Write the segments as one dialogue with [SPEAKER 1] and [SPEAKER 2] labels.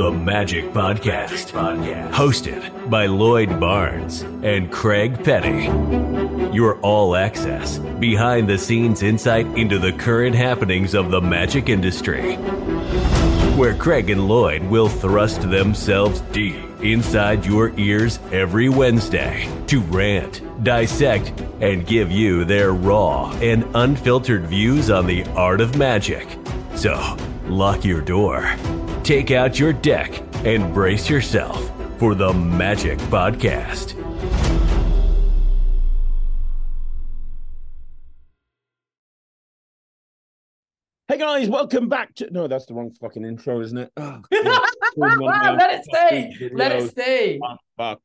[SPEAKER 1] The Magic Podcast. Hosted by Lloyd Barnes and Craig Petty. Your all-access, behind-the-scenes insight into the current happenings of the magic industry. Where Craig and Lloyd will thrust themselves deep inside your ears every Wednesday to rant, dissect, and give you their raw and unfiltered views on the art of magic. So, lock your door, take out your deck, and brace yourself for the Magic Podcast.
[SPEAKER 2] Hey guys, welcome back to... No, that's the wrong fucking intro, isn't it? Oh,
[SPEAKER 3] Let it stay. Let it stay.
[SPEAKER 2] Fuck.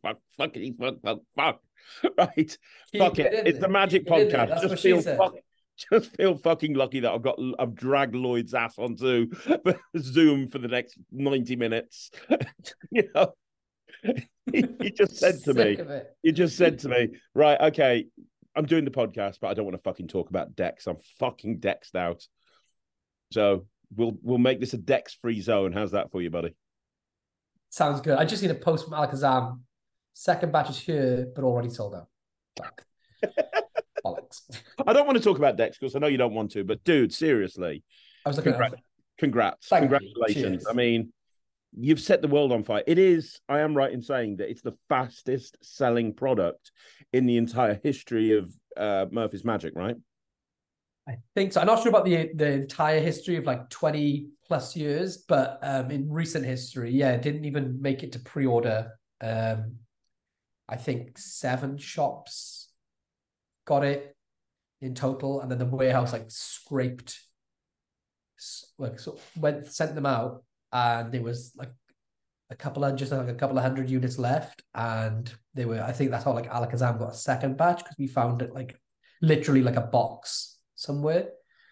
[SPEAKER 2] Right. Fuck it. It's the Magic Podcast. Just feel fucking lucky that I've dragged Lloyd's ass onto Zoom for the next 90 minutes. You know, you just said to me, right, okay, I'm doing the podcast, but I don't want to fucking talk about decks. I'm fucking dexed out. So we'll make this a Dex-free zone. How's that for you, buddy?
[SPEAKER 3] Sounds good. I just need a post from Alakazam. Second batch is here, but already sold out. Fuck. Bollocks.
[SPEAKER 2] I don't want to talk about Dex because I know you don't want to, but dude, seriously,
[SPEAKER 3] I was looking at
[SPEAKER 2] congrats. Congratulations. I mean, you've set the world on fire. I am right in saying that it's the fastest selling product in the entire history of Murphy's Magic, right?
[SPEAKER 3] I think so. I'm not sure about the entire history of like 20 plus years, but in recent history, yeah, it didn't even make it to pre-order. I think 7 shops got it in total, and then the warehouse like scraped, sent them out, and there was like a couple of hundred units left, and they were. I think that's how like Alakazam got a second batch because we found it like literally like a box somewhere.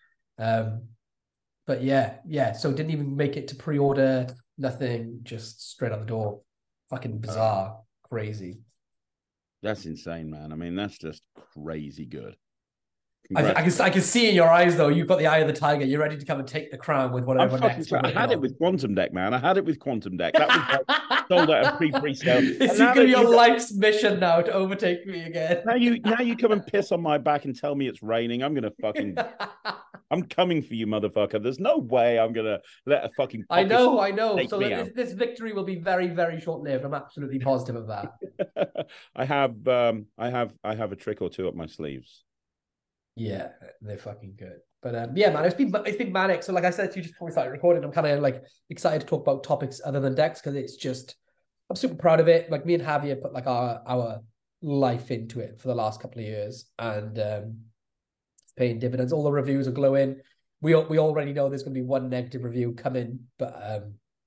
[SPEAKER 3] But yeah. So it didn't even make it to pre-order. Nothing, just straight out the door. Fucking bizarre, crazy.
[SPEAKER 2] That's insane, man. I mean, that's just crazy good.
[SPEAKER 3] I can see in your eyes, though, you've got the eye of the tiger. You're ready to come and take the crown with whatever next.
[SPEAKER 2] I had it with Quantum Deck, man. I had it with Quantum Deck. That was sold out of pre-sale.
[SPEAKER 3] It's your life's mission now to overtake me again.
[SPEAKER 2] Now you come and piss on my back and tell me it's raining. I'm gonna fucking... I'm coming for you, motherfucker. There's no way I'm gonna let a fucking...
[SPEAKER 3] I know. So this victory will be very, very short-lived. I'm absolutely positive of that.
[SPEAKER 2] I have a trick or two up my sleeves.
[SPEAKER 3] Yeah, they're fucking good. But yeah, man, it's been manic. So like I said to you just before we started recording, I'm kind of like excited to talk about topics other than decks because it's just, I'm super proud of it. Like me and Javier put like our life into it for the last couple of years, and it's paying dividends. All the reviews are glowing. We already know there's going to be one negative review coming, but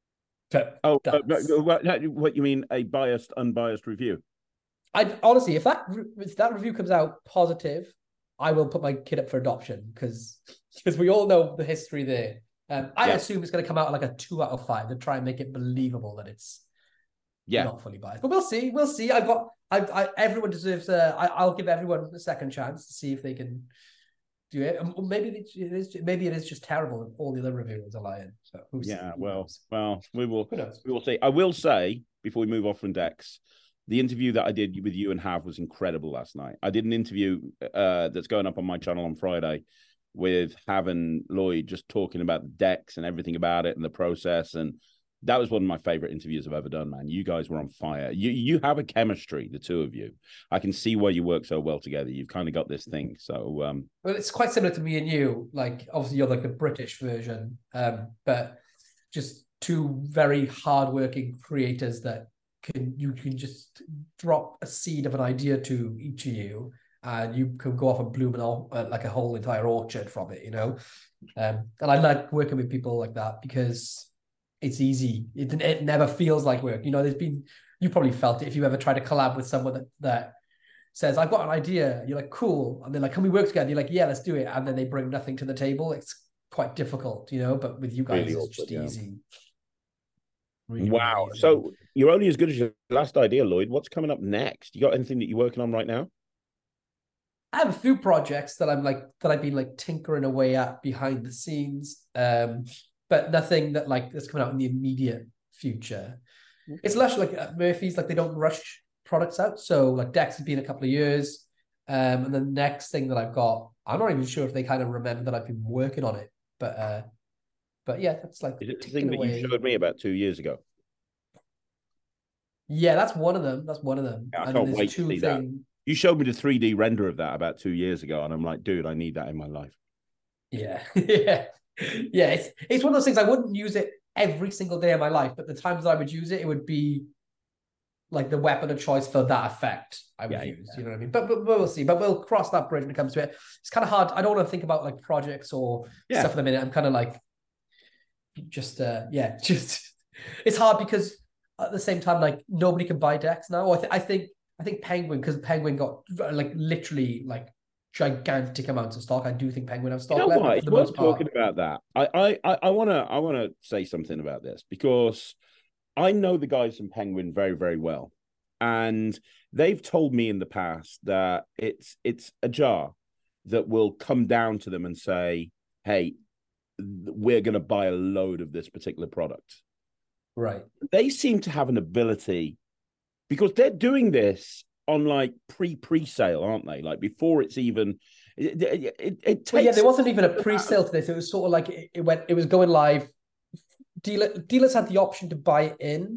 [SPEAKER 2] what you mean, a unbiased review?
[SPEAKER 3] I honestly, if that review comes out positive, I will put my kid up for adoption because we all know the history there. I assume it's going to come out like a 2 out of 5 to try and make it believable that it's not fully biased. But we'll see. Everyone deserves. I'll give everyone a second chance to see if they can do it. Maybe it is just terrible, and all the other reviewers are lying. So we will. We will see.
[SPEAKER 2] I will say before we move off from decks, the interview that I did with you and Hav was incredible last night. I did an interview that's going up on my channel on Friday with Hav and Lloyd, just talking about the decks and everything about it and the process. And that was one of my favorite interviews I've ever done, man. You guys were on fire. You have a chemistry, the two of you. I can see why you work so well together. You've kind of got this thing. So,
[SPEAKER 3] well, it's quite similar to me and you. Like, obviously, you're like the British version, but just two very hardworking creators that you can just drop a seed of an idea to each of you, and you can go off and bloom like a whole entire orchard from it, you know. And I like working with people like that because it's easy. It never feels like work. You know, you probably felt it if you ever try to collab with someone that says, I've got an idea. You're like, cool. And they're like, can we work together? You're like, yeah, let's do it. And then they bring nothing to the table. It's quite difficult, you know, but with you guys, really it's just easy.
[SPEAKER 2] Really, wow. Really, so you're only as good as your last idea, Lloyd. What's coming up next? You got anything that you're working on right now?
[SPEAKER 3] I have a few projects that I've been like tinkering away at behind the scenes, but nothing that's coming out in the immediate future. It's less like Murphy's, like they don't rush products out. So like Dex has been a couple of years. And the next thing that I've got, I'm not even sure if they kind of remember that I've been working on it. But yeah, that's like
[SPEAKER 2] the thing that you showed me about 2 years ago.
[SPEAKER 3] Yeah, that's one of them.
[SPEAKER 2] Yeah, I can't wait to see that. You showed me the 3D render of that about 2 years ago, and I'm like, dude, I need that in my life.
[SPEAKER 3] Yeah. Yeah. It's one of those things I wouldn't use it every single day of my life, but the times that I would use it, it would be like the weapon of choice for that effect I would use. You know what I mean? But we'll see. But we'll cross that bridge when it comes to it. It's kind of hard. I don't want to think about like projects or stuff at the minute. I'm kind of like just it's hard because at the same time, like nobody can buy decks now. I think Penguin, because Penguin got like literally like gigantic amounts of stock. I do think Penguin have stock.
[SPEAKER 2] You know what? It's worth talking about that. I wanna say something about this because I know the guys from Penguin very, very well. And they've told me in the past that it's a jar that will come down to them and say, hey, we're going to buy a load of this particular product.
[SPEAKER 3] Right.
[SPEAKER 2] They seem to have an ability, because they're doing this on like pre-sale, aren't they? Like before it's even... It takes...
[SPEAKER 3] Well, yeah, there wasn't even a pre-sale to this. It was sort of like it was going live. Dealers had the option to buy it in.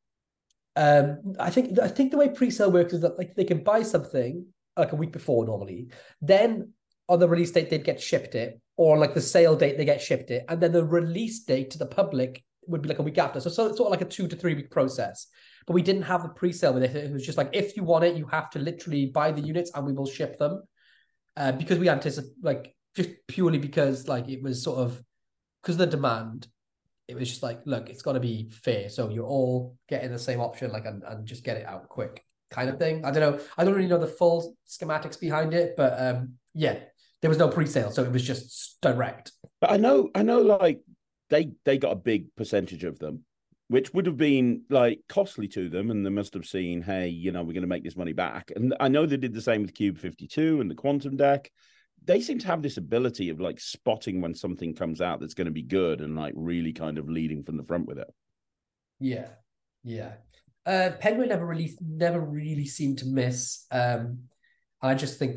[SPEAKER 3] I think the way pre-sale works is that like they can buy something like a week before normally, then on the release date they'd get shipped it, or like the sale date they get shipped it, and then the release date to the public would be like a week after. So it's sort of like a 2 to 3 week process. But we didn't have the pre-sale with it. It was just like, if you want it, you have to literally buy the units and we will ship them. Because we anticipate, like, just purely because like it was sort of because of the demand. It was just like, look, it's got to be fair. So you're all getting the same option, like, and just get it out quick kind of thing. I don't know. I don't really know the full schematics behind it, but yeah, there was no pre-sale. So it was just direct.
[SPEAKER 2] But I know like they got a big percentage of them, which would have been like costly to them. And they must have seen, hey, you know, we're going to make this money back. And I know they did the same with Cube 52 and the Quantum deck. They seem to have this ability of like spotting when something comes out that's going to be good and like really kind of leading from the front with it.
[SPEAKER 3] Yeah. Penguin never really seemed to miss. I just think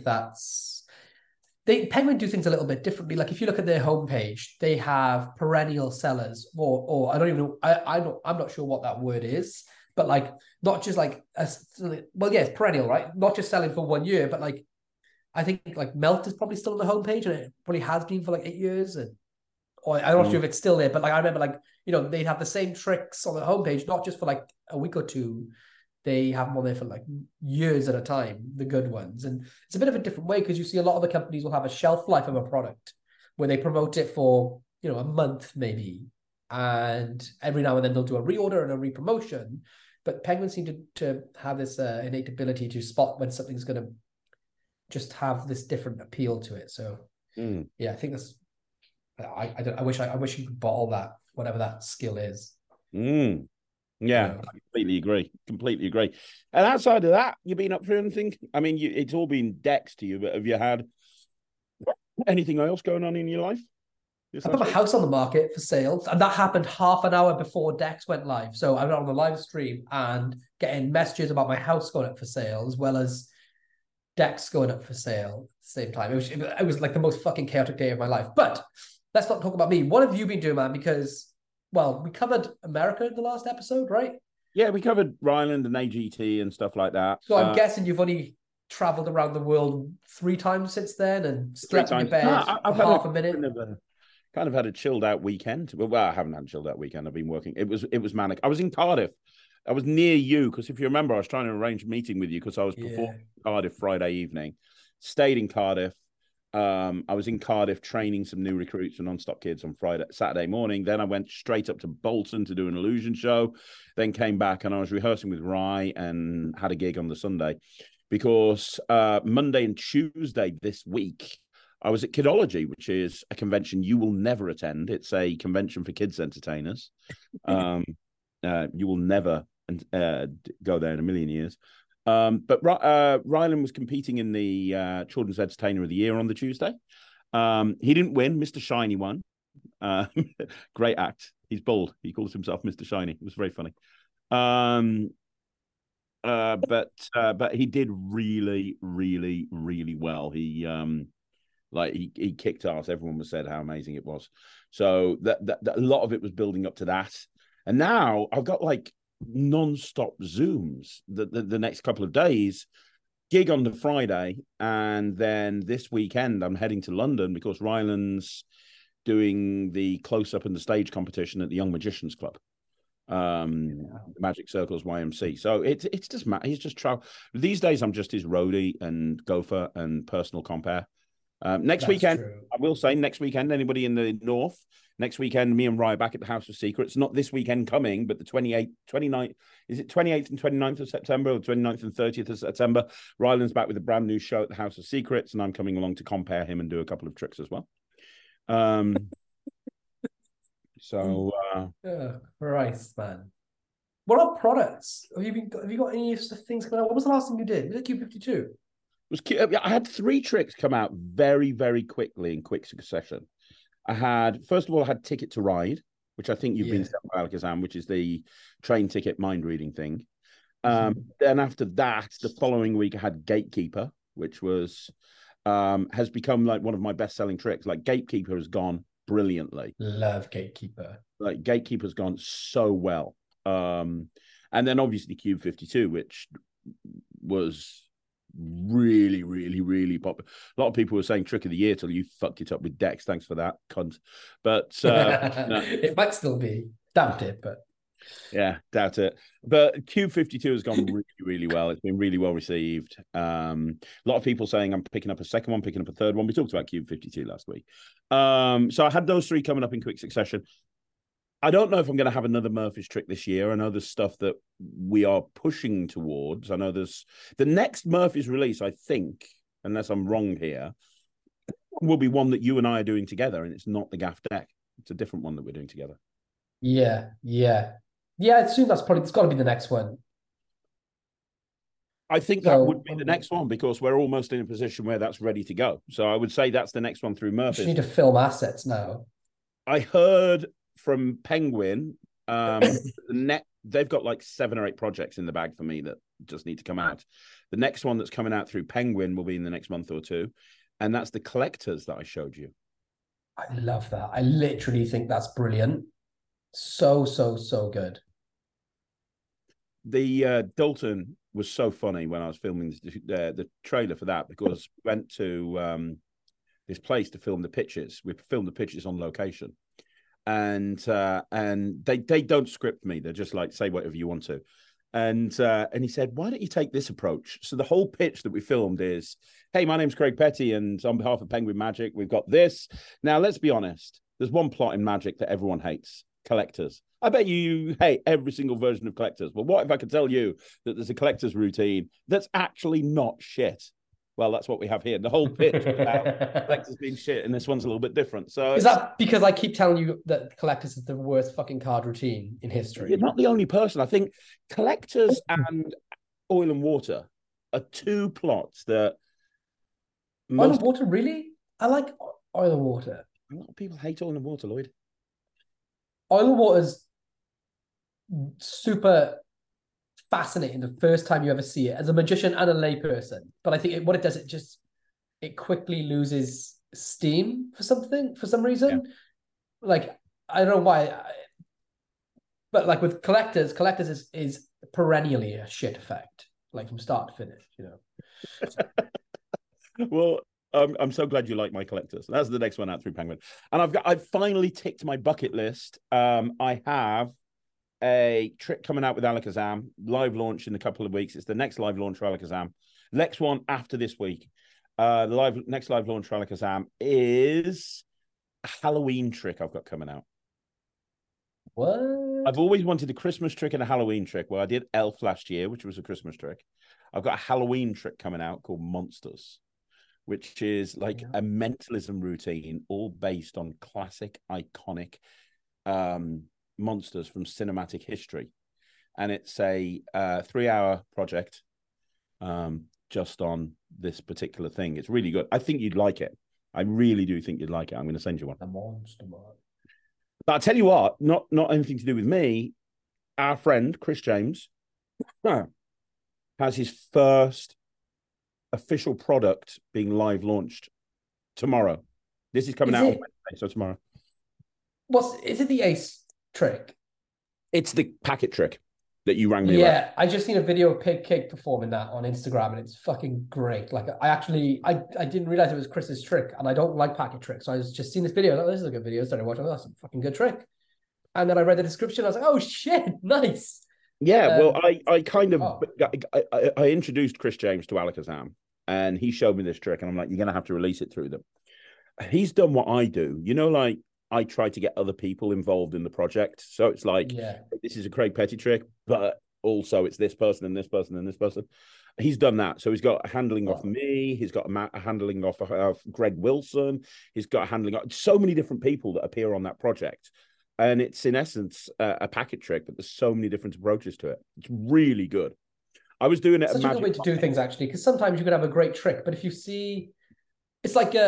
[SPEAKER 3] Penguin do things a little bit differently. Like if you look at their homepage, they have perennial sellers, or I don't even know. I'm not sure what that word is, but like not just like it's perennial, right? Not just selling for 1 year, but like. I think like Melt is probably still on the homepage, and it probably has been for like 8 years. Or I'm not sure if it's still there, but like I remember, like, you know, they'd have the same tricks on the homepage, not just for like a week or two. They have them on there for like years at a time, the good ones. And it's a bit of a different way because you see a lot of the companies will have a shelf life of a product where they promote it for, you know, a month maybe. And every now and then they'll do a reorder and a re-promotion. But Penguin seem to have this innate ability to spot when something's going to just have this different appeal to it. So yeah, I think that's. I wish you could bottle that, whatever that skill is.
[SPEAKER 2] Yeah, I completely agree. And outside of that, you been up for anything? I mean, it's all been decks to you, but have you had anything else going on in your life?
[SPEAKER 3] I put my house on the market for sale, and that happened half an hour before Dex went live. So I went on the live stream and getting messages about my house going up for sale, as well as Dex going up for sale at the same time. It was like the most fucking chaotic day of my life. But let's not talk about me. What have you been doing, man? Because, well, we covered America in the last episode, right?
[SPEAKER 2] Yeah, we covered Ryland and AGT and stuff like that.
[SPEAKER 3] So I'm guessing you've only traveled around the world 3 times since then and slept in your bed for half a minute.
[SPEAKER 2] Kind of had a chilled out weekend. Well, I haven't had a chilled out weekend. I've been working. It was manic. I was in Cardiff. I was near you because if you remember, I was trying to arrange a meeting with you because I was performing in Cardiff Friday evening. Stayed in Cardiff. I was in Cardiff training some new recruits for Non-Stop Kids on Saturday morning. Then I went straight up to Bolton to do an illusion show. Then came back and I was rehearsing with Rye and had a gig on the Sunday because Monday and Tuesday this week, I was at Kidology, which is a convention you will never attend. It's a convention for kids entertainers. You will never go there in a million years. But Ryland was competing in the Children's Entertainer of the Year on the Tuesday. He didn't win. Mr. Shiny won. Great act. He's bald. He calls himself Mr. Shiny. It was very funny. But he did really, really, really well. He he kicked ass. Everyone was said how amazing it was. So that a lot of it was building up to that. And now I've got like non-stop Zooms the next couple of days. Gig on the Friday, and then this weekend I'm heading to London because Ryland's doing the close-up and the stage competition at the Young Magicians Club. Magic Circles YMC. So it's just he's just travel. These days I'm just his roadie and gopher and personal compare. Next weekend, true. I will say next weekend, anybody in the north, next weekend, me and Rye back at the House of Secrets. Not this weekend coming, but the 28th, 29th, is it 28th and 29th of September or 29th and 30th of September? Ryland's back with a brand new show at the House of Secrets, and I'm coming along to compare him and do a couple of tricks as well. So
[SPEAKER 3] Christ, man. What are products? Have you got any things coming out? What was the last thing you did? Was it Q52?
[SPEAKER 2] I had 3 tricks come out very, very quickly in quick succession. First of all, I had Ticket to Ride, which I think you've been selling by Alakazam, which is the train ticket mind reading thing. Then after that, the following week, I had Gatekeeper, which has become like one of my best selling tricks. Like Gatekeeper has gone brilliantly.
[SPEAKER 3] Love Gatekeeper.
[SPEAKER 2] Like Gatekeeper's gone so well. And then obviously Cube 52, which was really, really, really popular. A lot of people were saying trick of the year till you fucked it up with Dex. Thanks for that, cunt. But no.
[SPEAKER 3] It might still be. Doubt it, but
[SPEAKER 2] yeah, doubt it. But Cube 52 has gone really, really well. It's been really well received. A lot of people saying I'm picking up a second one, picking up a third one. We talked about Cube 52 last week. So I had those 3 coming up in quick succession. I don't know if I'm going to have another Murphy's trick this year. I know there's stuff that we are pushing towards. I know there's the next Murphy's release, I think, unless I'm wrong here, will be one that you and I are doing together, and it's not the Gaff deck. It's a different one that we're doing together.
[SPEAKER 3] Yeah. I assume it's got to be the next one.
[SPEAKER 2] I think that would be the next one because we're almost in a position where that's ready to go. So I would say that's the next one through Murphy's.
[SPEAKER 3] You need to film assets now.
[SPEAKER 2] I heard from Penguin, they've got like 7 or 8 projects in the bag for me that just need to come out. The next one that's coming out through Penguin will be in the next month or 2, and that's the collectors that I showed you.
[SPEAKER 3] I love that. I literally think that's brilliant. So good.
[SPEAKER 2] The Dalton was so funny when I was filming the trailer for that because we went to this place to film the pitches. We filmed the pitches on location. And they don't script me. They're just like, say whatever you want to. And he said, why don't you take this approach? So the whole pitch that we filmed is, hey, my name's Craig Petty, and on behalf of Penguin Magic, we've got this. Now, let's be honest. There's one plot in Magic that everyone hates, collectors. I bet you hate every single version of collectors. But what if I could tell you that there's a collector's routine that's actually not shit? Well, that's what we have here. The whole pitch about collectors being shit, and this one's a little bit different. So
[SPEAKER 3] is that because I keep telling you that collectors is the worst fucking card routine in history?
[SPEAKER 2] You're not the only person. I think collectors and Oil and Water are 2 plots that
[SPEAKER 3] Oil and Water, really? I like Oil and Water.
[SPEAKER 2] A lot of people hate Oil and Water, Lloyd.
[SPEAKER 3] Oil and Water's super fascinating the first time you ever see it as a magician and a layperson, but I think what it does, it quickly loses steam for some reason. Yeah. Like I don't know why, but like with collectors is perennially a shit effect, like from start to finish, you
[SPEAKER 2] know. Well, I'm so glad you like my collectors. That's the next one out through Penguin, and I've finally ticked my bucket list. I have a trick coming out with Alakazam, live launch in a couple of weeks. It's the next live launch for Alakazam. Next one after this week. The next live launch for Alakazam is a Halloween trick I've got coming out.
[SPEAKER 3] What?
[SPEAKER 2] I've always wanted a Christmas trick and a Halloween trick. Well, I did Elf last year, which was a Christmas trick. I've got a Halloween trick coming out called Monsters, which is like a mentalism routine, all based on classic, iconic monsters from cinematic history. And it's a 3-hour project just on this particular thing. It's really good. I think you'd like it. I really do think you'd like it. I'm going to send you one.
[SPEAKER 3] The monster man.
[SPEAKER 2] But I'll tell you what, not anything to do with me. Our friend Chris James has his first official product being live launched tomorrow. This is coming out on Wednesday, so tomorrow.
[SPEAKER 3] Is it the Ace trick?
[SPEAKER 2] It's the packet trick that you rang me about.
[SPEAKER 3] Yeah, I just seen a video of Pig Cake performing that on Instagram, and it's fucking great. Like, I didn't realize it was Chris's trick, and I don't like packet tricks, so I was just seeing this video. Like, this is a good video. I started watching. Oh, that's a fucking good trick. And then I read the description. I was like, oh shit, nice.
[SPEAKER 2] Yeah, well, I introduced Chris James to Alakazam, and he showed me this trick, and I'm like, you're gonna have to release it through them. He's done what I do, like I try to get other people involved in the project. So it's like, this is a Craig Petty trick, but also it's this person and this person and this person. He's done that. So he's got a handling off me. He's got a handling off of Greg Wilson. He's got a handling off so many different people that appear on that project. And it's in essence a packet trick, but there's so many different approaches to it. It's really good. I was doing it.
[SPEAKER 3] Such a good way to do things, actually, because sometimes you could have a great trick, but if you see, it's like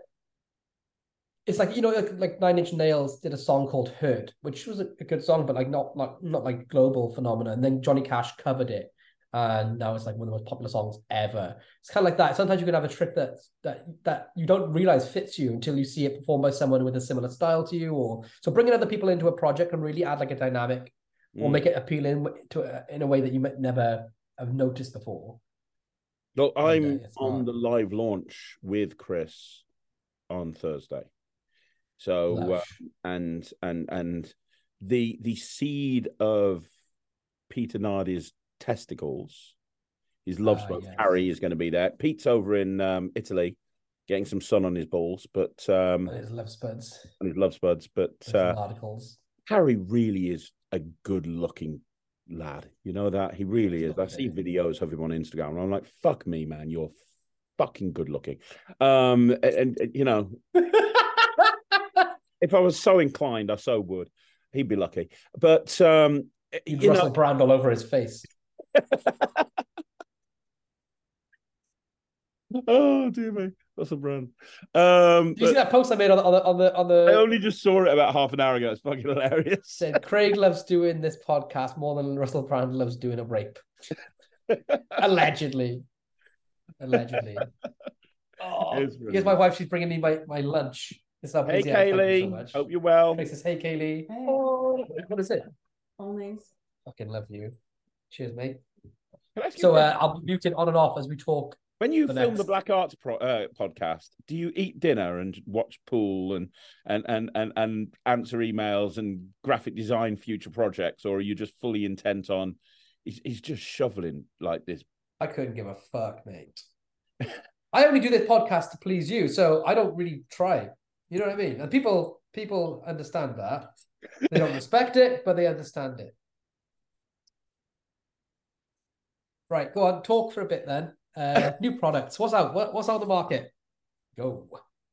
[SPEAKER 3] like 9 Inch Nails did a song called "Hurt," which was a good song, but like not like global phenomenon. And then Johnny Cash covered it, and now it's like one of the most popular songs ever. It's kind of like that. Sometimes you can have a trick that you don't realize fits you until you see it performed by someone with a similar style to you. So bringing other people into a project can really add like a dynamic, or make it appealing in a way that you might never have noticed before.
[SPEAKER 2] Well, I'm on the live launch with Chris on Thursday. So and the seed of Peter Nardi's testicles, his love spud, Harry, is going to be there. Pete's over in Italy getting some sun on his balls, but
[SPEAKER 3] and his love spuds.
[SPEAKER 2] But
[SPEAKER 3] articles.
[SPEAKER 2] Harry really is a good looking lad. You know that? He really is. I see videos of him on Instagram and I'm like, fuck me, man, you're fucking good looking. And you know, if I was so inclined, I so would. He'd be lucky. But
[SPEAKER 3] you'd Russell Brand all over his face.
[SPEAKER 2] Oh dear me, Russell Brand.
[SPEAKER 3] Did you see that post I made on the?
[SPEAKER 2] I only just saw it about half an hour ago. It's fucking hilarious.
[SPEAKER 3] Said Craig loves doing this podcast more than Russell Brand loves doing a rape. Allegedly. Oh, here's my wife. She's bringing me my lunch.
[SPEAKER 2] Hey, Kaylee. So hope you're well.
[SPEAKER 3] Craig says, hey, Kaylee. Hey. Oh, what is it?
[SPEAKER 4] Always.
[SPEAKER 3] Fucking love you. Cheers, mate. So I'll be muted on and off as we talk.
[SPEAKER 2] When you film the Black Arts podcast, do you eat dinner and watch pool and answer emails and graphic design future projects, or are you just fully intent on? He's just shoveling like this.
[SPEAKER 3] I couldn't give a fuck, mate. I only do this podcast to please you, so I don't really try. You know what I mean? And people understand that. They don't respect it, but they understand it. Right, go on, talk for a bit then. New products. What's out? What's on the market? Go.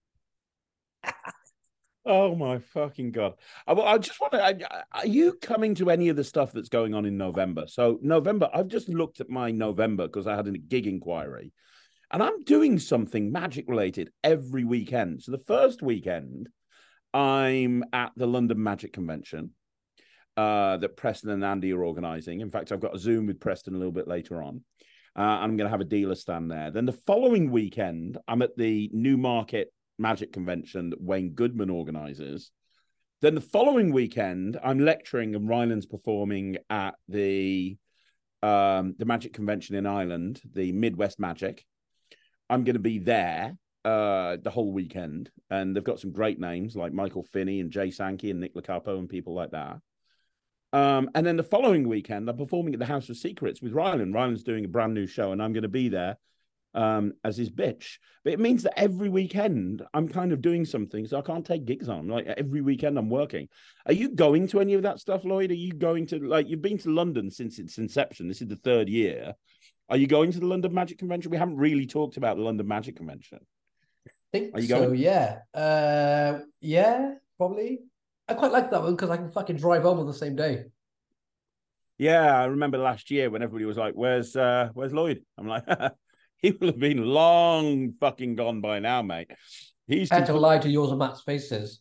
[SPEAKER 2] Oh my fucking God. I just want to, are you coming to any of the stuff that's going on in November? So November, I've just looked at my November because I had a gig inquiry. And I'm doing something magic related every weekend. So the first weekend, I'm at the London Magic Convention that Preston and Andy are organising. In fact, I've got a Zoom with Preston a little bit later on. I'm going to have a dealer stand there. Then the following weekend, I'm at the Newmarket Magic Convention that Wayne Goodman organises. Then the following weekend, I'm lecturing and Ryland's performing at the Magic Convention in Ireland, the Midwest Magic. I'm going to be there the whole weekend, and they've got some great names like Michael Finney and Jay Sankey and Nick Lacapo and people like that. And then the following weekend, I'm performing at the House of Secrets with Ryland. Ryland's doing a brand new show, and I'm going to be there as his bitch. But it means that every weekend I'm kind of doing something, so I can't take gigs on. Like every weekend I'm working. Are you going to any of that stuff, Lloyd? Are you going to, like, you've been to London since its inception. This is the third year. Are you going to the London Magic Convention? We haven't really talked about the London Magic Convention.
[SPEAKER 3] I think Are you so, going? Yeah. Yeah, probably. I quite like that one because I can fucking drive home on the same day.
[SPEAKER 2] Yeah, I remember last year when everybody was like, where's Lloyd? I'm like, he will have been long fucking gone by now, mate.
[SPEAKER 3] I had to lie to yours and Matt's faces.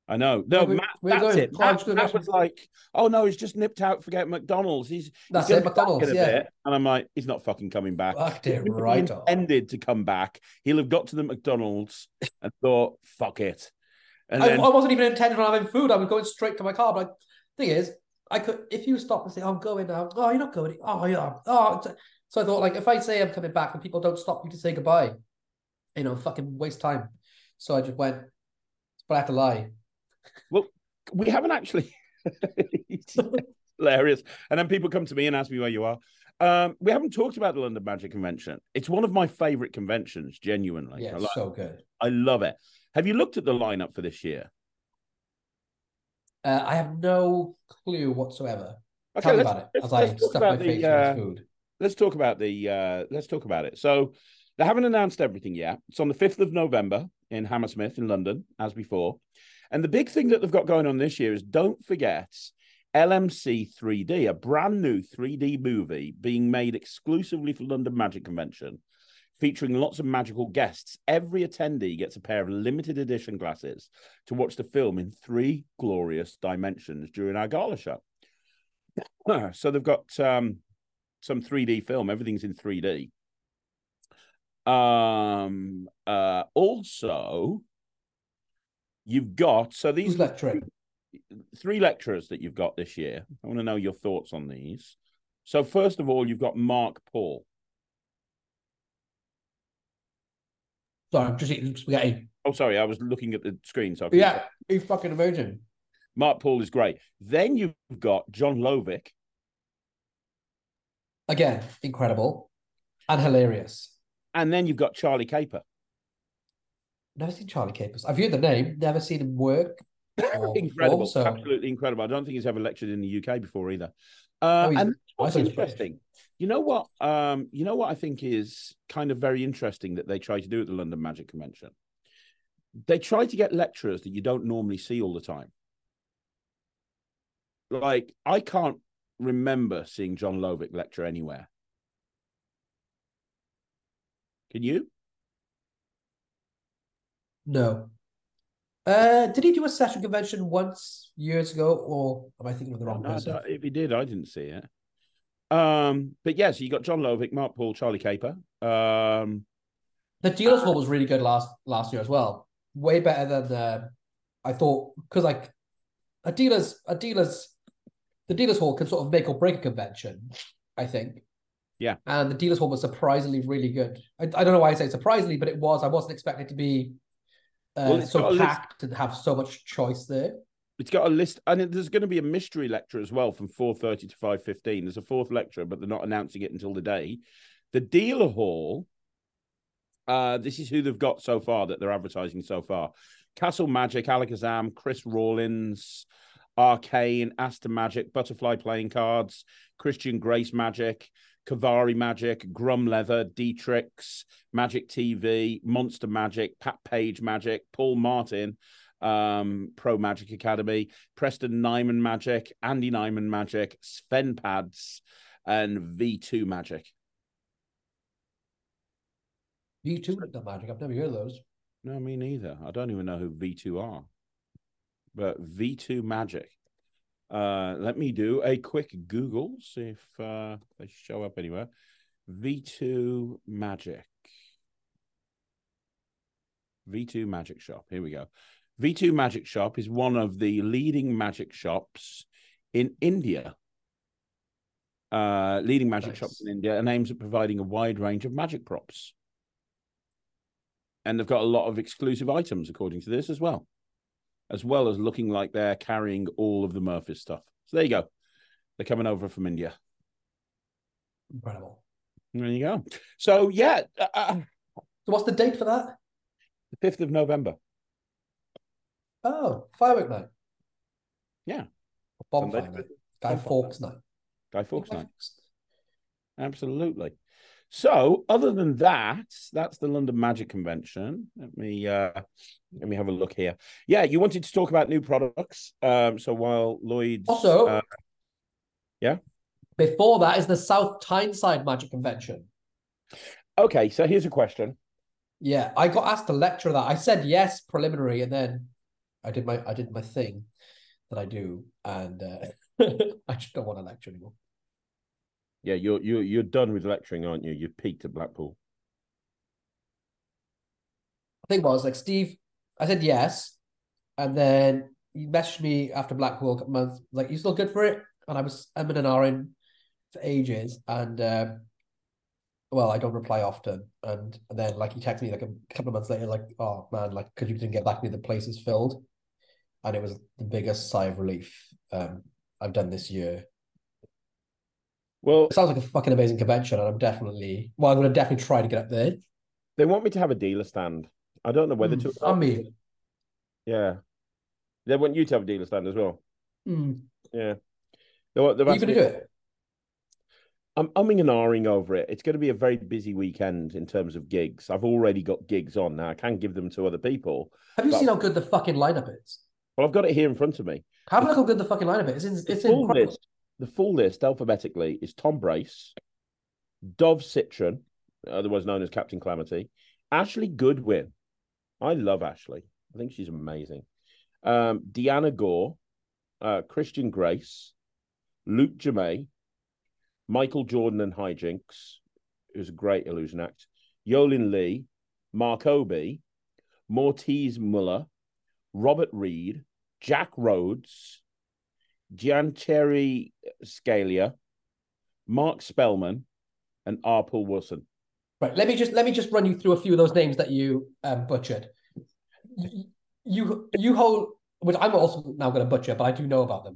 [SPEAKER 2] I know. No, Matt, that's it. Matt was like, "Oh no, he's just nipped out for getting McDonald's. He's
[SPEAKER 3] McDonald's, yeah."
[SPEAKER 2] And I'm like, "He's not fucking coming back.
[SPEAKER 3] Fucked it right off.
[SPEAKER 2] Intended to come back. He'll have got to the McDonald's and thought, fuck it." And
[SPEAKER 3] I wasn't even intending on having food. I was going straight to my car. But thing is, I could, if you stop and say, "I'm going now," "Oh, you're not going." "Oh, yeah." "Oh." So I thought, like, if I say I'm coming back and people don't stop me to say goodbye, fucking waste time. So I just went, but I had to lie.
[SPEAKER 2] Well, we haven't actually. Hilarious. And then people come to me and ask me where you are. We haven't talked about the London Magic Convention. It's one of my favorite conventions, genuinely.
[SPEAKER 3] Yeah, it's so good.
[SPEAKER 2] I love it. Have you looked at the lineup for this year?
[SPEAKER 3] I have no clue whatsoever. Okay, tell me about it. As I stuff my face with food.
[SPEAKER 2] Let's talk about it. So they haven't announced everything yet. It's on the 5th of November in Hammersmith in London, as before. And the big thing that they've got going on this year is, don't forget, LMC 3D, a brand new 3D movie being made exclusively for London Magic Convention, featuring lots of magical guests. Every attendee gets a pair of limited edition glasses to watch the film in 3 glorious dimensions during our gala show. So they've got some 3D film. Everything's in 3D. Also, you've got these three lecturers that you've got this year. I want to know your thoughts on these. So first of all, you've got Mark Paul.
[SPEAKER 3] Sorry, I'm just eating spaghetti.
[SPEAKER 2] Oh, sorry, I was looking at the screen. So
[SPEAKER 3] yeah, he's fucking amazing.
[SPEAKER 2] Mark Paul is great. Then you've got John Lovick.
[SPEAKER 3] Again, incredible and hilarious.
[SPEAKER 2] And then you've got Charlie Caper.
[SPEAKER 3] Never seen Charlie Capers. I've heard the name, never seen him work.
[SPEAKER 2] Incredible, absolutely incredible. I don't think he's ever lectured in the UK before either. And what's interesting, you know what I think is kind of very interesting that they try to do at the London Magic Convention? They try to get lecturers that you don't normally see all the time. Like, I can't remember seeing John Lovick lecture anywhere. Can you?
[SPEAKER 3] No. Did he do a session convention once years ago, or am I thinking of the wrong person?
[SPEAKER 2] If he did, I didn't see it. But yeah, so you got John Lovick, Mark Paul, Charlie Caper.
[SPEAKER 3] The Dealers Hall was really good last year as well. Way better than I thought, because like the Dealers Hall can sort of make or break a convention, I think.
[SPEAKER 2] Yeah.
[SPEAKER 3] And the Dealers Hall was surprisingly really good. I don't know why I say surprisingly, but it was. I wasn't expecting it to be so packed and have so much choice there.
[SPEAKER 2] It's got a list, and there's going to be a mystery lecture as well from 4:30 to 5:15. There's a 4th lecture, but they're not announcing it until the day. The Dealer Hall, this is who they've got so far that they're advertising so far. Castle Magic, Alakazam, Chris Rawlins, Arcane, Asta Magic, Butterfly Playing Cards, Christian Grace Magic, Kavari Magic, Grum Leather, Dietrix, Magic TV, Monster Magic, Pat Page Magic, Paul Martin, Pro Magic Academy, Preston Nyman Magic, Andy Nyman Magic, Sven Pads, and V2 Magic.
[SPEAKER 3] V2 Magic, I've never heard of those.
[SPEAKER 2] No, me neither. I don't even know who V2 are. But V2 Magic. Let me do a quick Google, see if they show up anywhere. V2 Magic. V2 Magic Shop. Here we go. V2 Magic Shop is one of the leading magic shops in India. Leading magic shops in India, and aims at providing a wide range of magic props. And they've got a lot of exclusive items, according to this, as well as looking like they're carrying all of the Murphys stuff. So there you go. They're coming over from India.
[SPEAKER 3] Incredible.
[SPEAKER 2] There you go. So, yeah.
[SPEAKER 3] So what's the date for that?
[SPEAKER 2] The 5th of November.
[SPEAKER 3] Oh, firework night.
[SPEAKER 2] Yeah.
[SPEAKER 3] Bonfire night. Guy Fawkes night.
[SPEAKER 2] Guy Fawkes night. Absolutely. So, other than that, that's the London Magic Convention. Let me have a look here. Yeah, you wanted to talk about new products. So while Lloyd's
[SPEAKER 3] also,
[SPEAKER 2] yeah,
[SPEAKER 3] before that is the South Tyneside Magic Convention.
[SPEAKER 2] Okay, so here's a question.
[SPEAKER 3] Yeah, I got asked to lecture that. I said yes, preliminary, and then I did my thing that I do, and I just don't want to lecture anymore.
[SPEAKER 2] Yeah, you're done with lecturing, aren't you? You've peaked at Blackpool.
[SPEAKER 3] The thing was, like, Steve, I said yes, and then he messaged me after Blackpool a couple months, like, you still good for it? And I was in and ahhing for ages, and well, I don't reply often, and then like he texted me like a couple of months later, like, oh man, like, because you didn't get back to me, the place is filled, and it was the biggest sigh of relief I've done this year.
[SPEAKER 2] Well,
[SPEAKER 3] it sounds like a fucking amazing convention, and I'm going to definitely try to get up there.
[SPEAKER 2] They want me to have a dealer stand. I don't know whether to.
[SPEAKER 3] On me.
[SPEAKER 2] Yeah. They want you to have a dealer stand as well. Yeah.
[SPEAKER 3] Are you going to do it?
[SPEAKER 2] I'm umming and ahhing over it. It's going to be a very busy weekend in terms of gigs. I've already got gigs on now. I can give them to other people.
[SPEAKER 3] Have you seen how good the fucking lineup is?
[SPEAKER 2] Well, I've got it here in front of me.
[SPEAKER 3] Have a look how good the fucking lineup is. It's incredible.
[SPEAKER 2] The full list alphabetically is Tom Brace, Dov Citron, otherwise known as Captain Calamity, Ashley Goodwin. I love Ashley. I think she's amazing. Deanna Gore, Christian Grace, Luke Jamay, Michael Jordan and Hijinks, who's a great illusion act, Yolin Lee, Mark Obi, Mortiz Muller, Robert Reed, Jack Rhodes, Giancherry Scalia, Mark Spellman, and R. Paul Wilson.
[SPEAKER 3] Right. Let me just run you through a few of those names that you butchered. You hold, which I'm also now going to butcher, but I do know about them.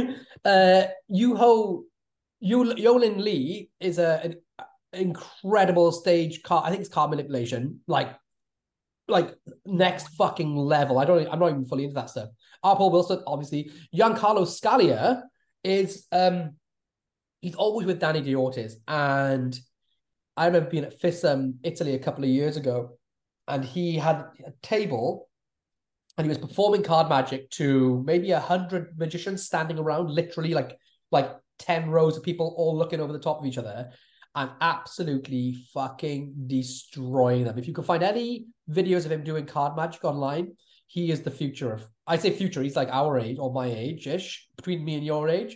[SPEAKER 3] Yolin Lee is an incredible stage car. I think it's car manipulation, like next fucking level. I'm not even fully into that stuff. R. Paul Wilson, obviously. Giancarlo Scalia is he's always with Danny D'Ortiz, and I remember being at FISM Italy a couple of years ago, and he had a table, and he was performing card magic to maybe 100 magicians standing around, literally like 10 rows of people all looking over the top of each other and absolutely fucking destroying them. If you can find any videos of him doing card magic online, he is the future of, I say future, he's like our age or my age-ish, between me and your age.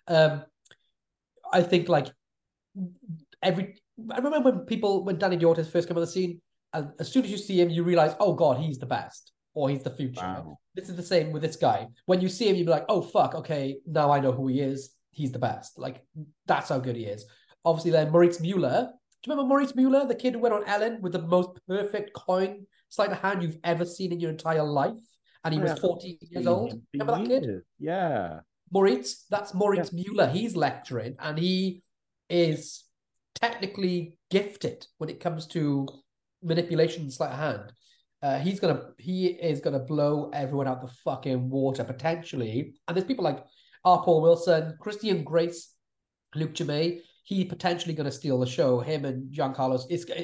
[SPEAKER 3] I think like I remember when Danny D'Ortiz first came on the scene, and as soon as you see him, you realize, oh God, he's the best, or he's the future. Wow. This is the same with this guy. When you see him, you'll be like, oh fuck, okay, now I know who he is. He's the best. Like, that's how good he is. Obviously, then Moritz Mueller. Do you remember Moritz Mueller, the kid who went on Ellen with the most perfect coin sleight of hand you've ever seen in your entire life? And he was 14 years old. Remember that kid?
[SPEAKER 2] Yeah.
[SPEAKER 3] Moritz, that's Moritz Mueller. He's lecturing, and he is technically gifted when it comes to manipulation sleight of hand. He is gonna blow everyone out the fucking water potentially. And there's people like R. Paul Wilson, Christian Grace, Luke Jamay. He potentially going to steal the show. Him and Giancarlo.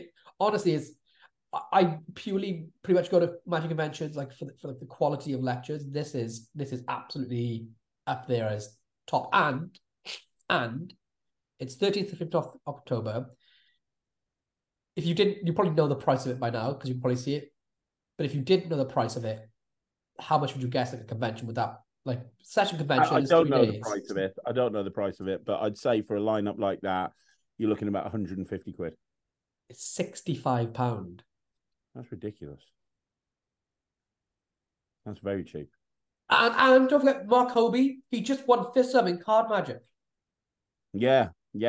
[SPEAKER 3] I purely pretty much go to magic conventions like for the quality of lectures. This is absolutely up there as top. And it's 13th to 15th of October. If you didn't, you probably know the price of it by now because you can probably see it. But if you didn't know the price of it, how much would you guess at a convention with that? Like session convention.
[SPEAKER 2] I don't know the price of it. I don't know the price of it, but I'd say for a lineup like that, you're looking about 150 quid.
[SPEAKER 3] It's £65.
[SPEAKER 2] That's ridiculous. That's very cheap.
[SPEAKER 3] And don't forget Mark Hobie. He just won FISM in card magic.
[SPEAKER 2] Yeah.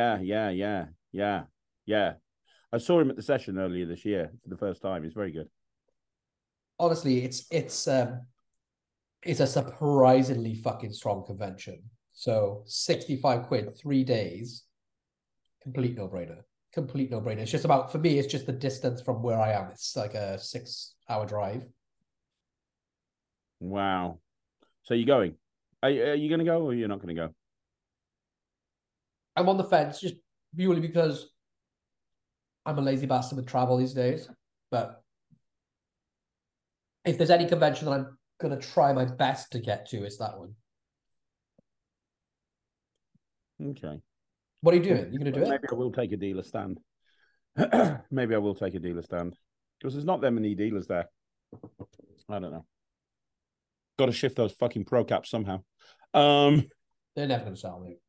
[SPEAKER 2] I saw him at the session earlier this year for the first time. He's very good.
[SPEAKER 3] Honestly, it's a surprisingly fucking strong convention. So 65 quid, 3 days, complete no-brainer. It's just about, for me, it's just the distance from where I am. It's like a 6-hour drive.
[SPEAKER 2] Wow. So you're going? Are you going to go or you're not going to go?
[SPEAKER 3] I'm on the fence just purely because I'm a lazy bastard with travel these days. But if there's any convention that I'm going to try my best to get to, it's that one.
[SPEAKER 2] Okay.
[SPEAKER 3] What are you doing? You going to do it?
[SPEAKER 2] Maybe I will take a dealer stand. Maybe I will take a dealer stand because there's not that many dealers there. I don't know. Got to shift those fucking pro caps somehow.
[SPEAKER 3] They're never going to sell me.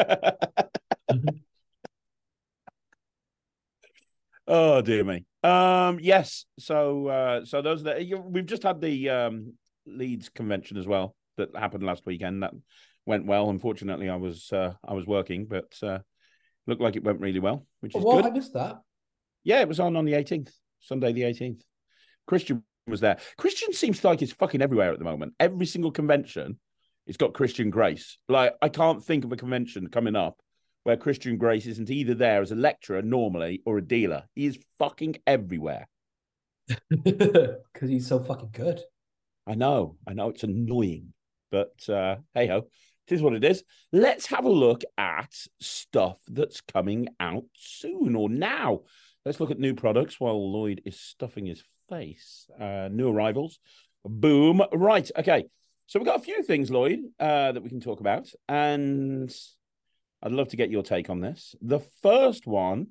[SPEAKER 2] Oh dear me. Yes. So those are we've just had the Leeds convention as well that happened last weekend. That went well. Unfortunately, I was working, but looked like it went really well, which is good.
[SPEAKER 3] I missed that.
[SPEAKER 2] Yeah, it was on the 18th, Sunday the 18th. Christian was there. Christian seems like he's fucking everywhere at the moment. Every single convention, it's got Christian Grace. Like, I can't think of a convention coming up where Christian Grace isn't either there as a lecturer normally or a dealer. He is fucking everywhere.
[SPEAKER 3] Because he's so fucking good.
[SPEAKER 2] I know. It's annoying. But hey-ho, it is what it is. Let's have a look at stuff that's coming out soon or now. Let's look at new products while Lloyd is stuffing his face. New arrivals. Boom. Right. Okay. So we've got a few things, Lloyd, that we can talk about. And I'd love to get your take on this. The first one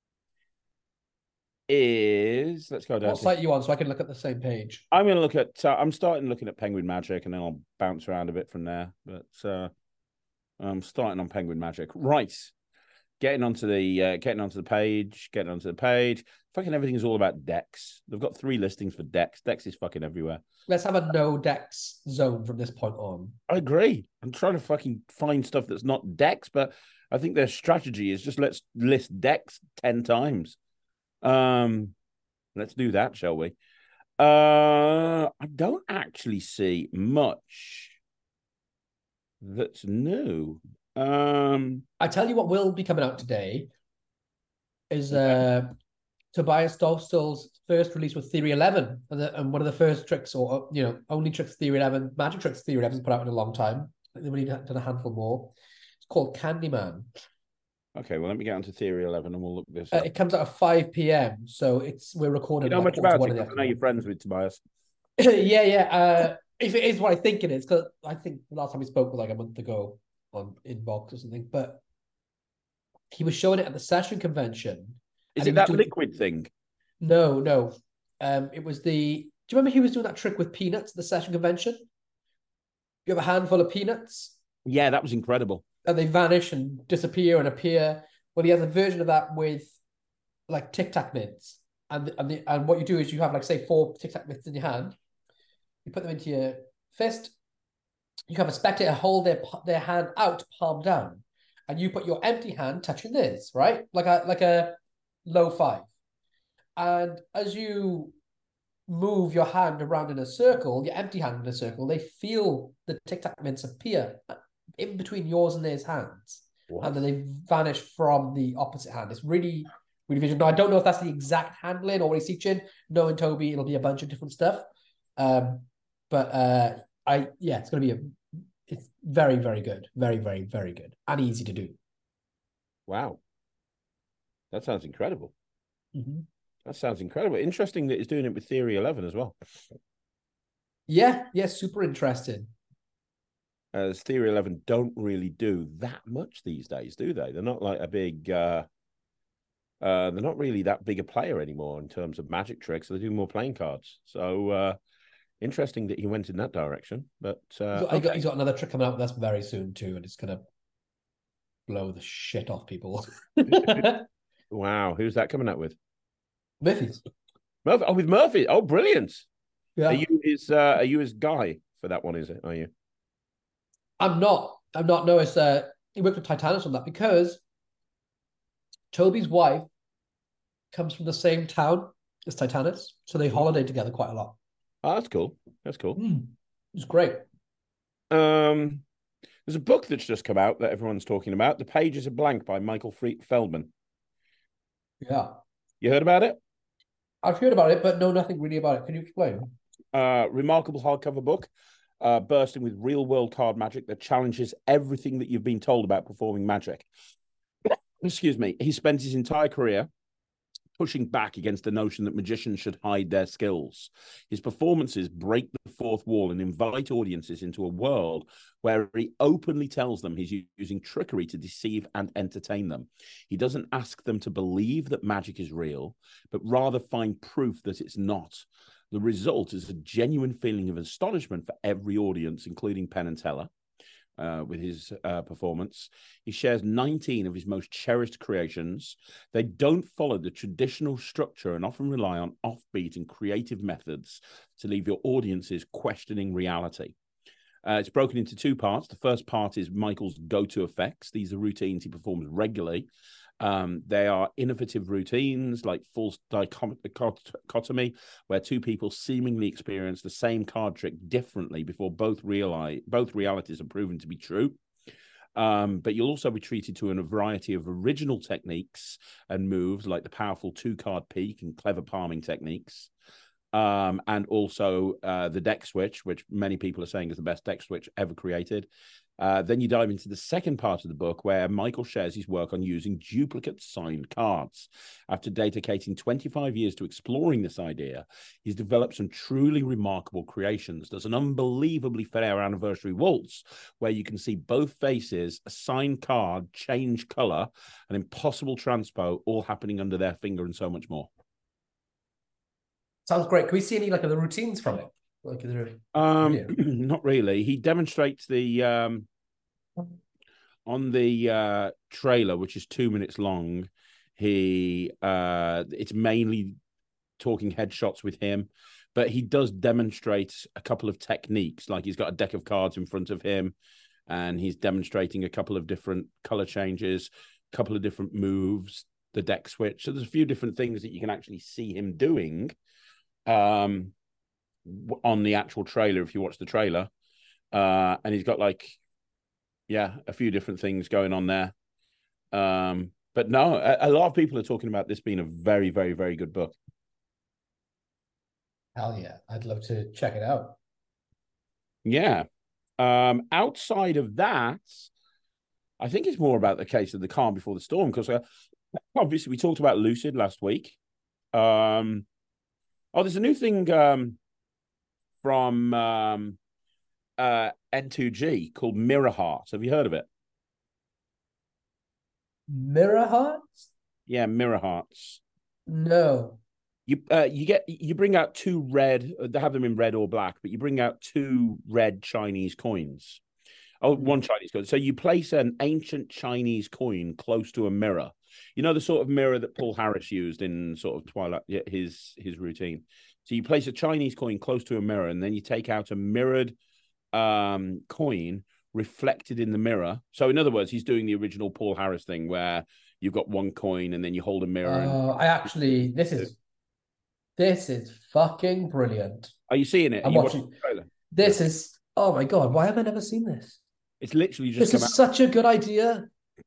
[SPEAKER 2] is, let's go down.
[SPEAKER 3] What site are you on so I can look at the same page?
[SPEAKER 2] I'm going to look at, I'm starting looking at Penguin Magic and then I'll bounce around a bit from there. But I'm starting on Penguin Magic. Right. Getting onto the page. Fucking everything's all about decks. They've got 3 listings for decks. Decks is fucking everywhere.
[SPEAKER 3] Let's have a no decks zone from this point on.
[SPEAKER 2] I agree. I'm trying to fucking find stuff that's not decks, but I think their strategy is just let's list decks 10 times. Let's do that, shall we? I don't actually see much that's new.
[SPEAKER 3] I tell you what will be coming out today is Tobias Dostal's first release with Theory 11, and one of the first tricks, or only tricks Theory 11, magic tricks Theory 11's put out in a long time. They've only done a handful more. It's called Candyman.
[SPEAKER 2] Okay, well, let me get onto Theory 11 and we'll look this up.
[SPEAKER 3] It comes out at 5 p.m, so we're recording.
[SPEAKER 2] You know much about it? I know you're friends with Tobias.
[SPEAKER 3] Yeah. If it is what I think it is, because I think the last time we spoke was like a month ago on Inbox or something, but he was showing it at the Session Convention.
[SPEAKER 2] Is it that liquid thing?
[SPEAKER 3] No. It was do you remember he was doing that trick with peanuts at the Session Convention? You have a handful of peanuts.
[SPEAKER 2] Yeah, that was incredible.
[SPEAKER 3] And they vanish and disappear and appear. Well, he has a version of that with like Tic Tac mints. And what you do is you have, like, say, 4 Tic Tac mints in your hand. You put them into your fist. You have a spectator hold their hand out, palm down. And you put your empty hand touching theirs, right? Like a low 5. And as you move your hand around in a circle, your empty hand in a circle, they feel the Tic Tac mints appear in between yours and theirs hands. What? And then they vanish from the opposite hand. It's really, really visual. Now, I don't know if that's the exact handling or what he's teaching. Knowing Toby, it'll be a bunch of different stuff. It's going to be it's very, very good. Very, very, very good. And easy to do. Wow.
[SPEAKER 2] That sounds incredible.
[SPEAKER 3] Mm-hmm.
[SPEAKER 2] That sounds incredible. Interesting that he's doing it with Theory 11 as well.
[SPEAKER 3] Yeah, super interesting.
[SPEAKER 2] As Theory 11 don't really do that much these days, do they? They're not like a big... they're not really that big a player anymore in terms of magic tricks. They do more playing cards. So interesting that he went in that direction. But
[SPEAKER 3] he's got another trick coming out with us very soon too, and it's going to blow the shit off people.
[SPEAKER 2] Wow. Who's that coming out with?
[SPEAKER 3] Murphy's.
[SPEAKER 2] Murphy. Oh, with Murphy. Oh, brilliant.
[SPEAKER 3] Yeah.
[SPEAKER 2] Are you his guy for that one, is it? Are you?
[SPEAKER 3] I'm not. No, it's he worked with Titanus on that because Toby's wife comes from the same town as Titanus, so they holiday together quite a lot.
[SPEAKER 2] Oh, that's cool.
[SPEAKER 3] It's great.
[SPEAKER 2] There's a book that's just come out that everyone's talking about. The Pages Are Blank by Michael Feldman.
[SPEAKER 3] Yeah.
[SPEAKER 2] You heard about it?
[SPEAKER 3] I've heard about it, but know nothing really about it. Can you explain?
[SPEAKER 2] Remarkable hardcover book, bursting with real-world card magic that challenges everything that you've been told about performing magic. Excuse me. He spent his entire career pushing back against the notion that magicians should hide their skills. His performances break the fourth wall and invite audiences into a world where he openly tells them he's using trickery to deceive and entertain them. He doesn't ask them to believe that magic is real, but rather find proof that it's not. The result is a genuine feeling of astonishment for every audience, including Penn and Teller, with his performance. He shares 19 of his most cherished creations. They don't follow the traditional structure and often rely on offbeat and creative methods to leave your audiences questioning reality. It's broken into 2 parts. The first part is Michael's go-to effects. These are routines he performs regularly. They are innovative routines like false dichotomy, where 2 people seemingly experience the same card trick differently before both realities are proven to be true. But you'll also be treated to a variety of original techniques and moves like the powerful 2-card peek and clever palming techniques. And also the deck switch, which many people are saying is the best deck switch ever created. Then you dive into the second part of the book where Michael shares his work on using duplicate signed cards. After dedicating 25 years to exploring this idea, he's developed some truly remarkable creations. There's an unbelievably fair anniversary waltz where you can see both faces, a signed card, change color, an impossible transpo, all happening under their finger, and so much more.
[SPEAKER 3] Sounds great. Can we see any like of the routines from it? Like,
[SPEAKER 2] not really. He demonstrates the on the trailer, which is 2 minutes long. It's mainly talking headshots with him, but he does demonstrate a couple of techniques. Like he's got a deck of cards in front of him, and he's demonstrating a couple of different color changes, a couple of different moves, the deck switch. So there's a few different things that you can actually see him doing on the actual trailer if you watch the trailer. And he's got like a few different things going on there. But no, a lot of people are talking about this being a very, very, very good book.
[SPEAKER 3] Hell yeah, I'd love to check it out.
[SPEAKER 2] Yeah. Outside of that, I think it's more about the case of The Calm Before the Storm, because obviously we talked about Lucid last week. There's a new thing from N2G called Mirror Hearts. Have you heard of it?
[SPEAKER 3] Mirror Hearts?
[SPEAKER 2] Yeah, Mirror Hearts.
[SPEAKER 3] No.
[SPEAKER 2] You bring out 2 red. They have them in red or black, but you bring out 2 red Chinese coins. Oh, 1 Chinese coin. So you place an ancient Chinese coin close to a mirror. You know, the sort of mirror that Paul Harris used in sort of Twilight, his routine. So you place a Chinese coin close to a mirror, and then you take out a mirrored coin reflected in the mirror. So in other words, he's doing the original Paul Harris thing where you've got 1 coin and then you hold a mirror.
[SPEAKER 3] This is fucking brilliant.
[SPEAKER 2] Are you seeing it?
[SPEAKER 3] I'm watching. This is, oh my God, why have I never seen this?
[SPEAKER 2] It's literally just
[SPEAKER 3] This is such a good idea.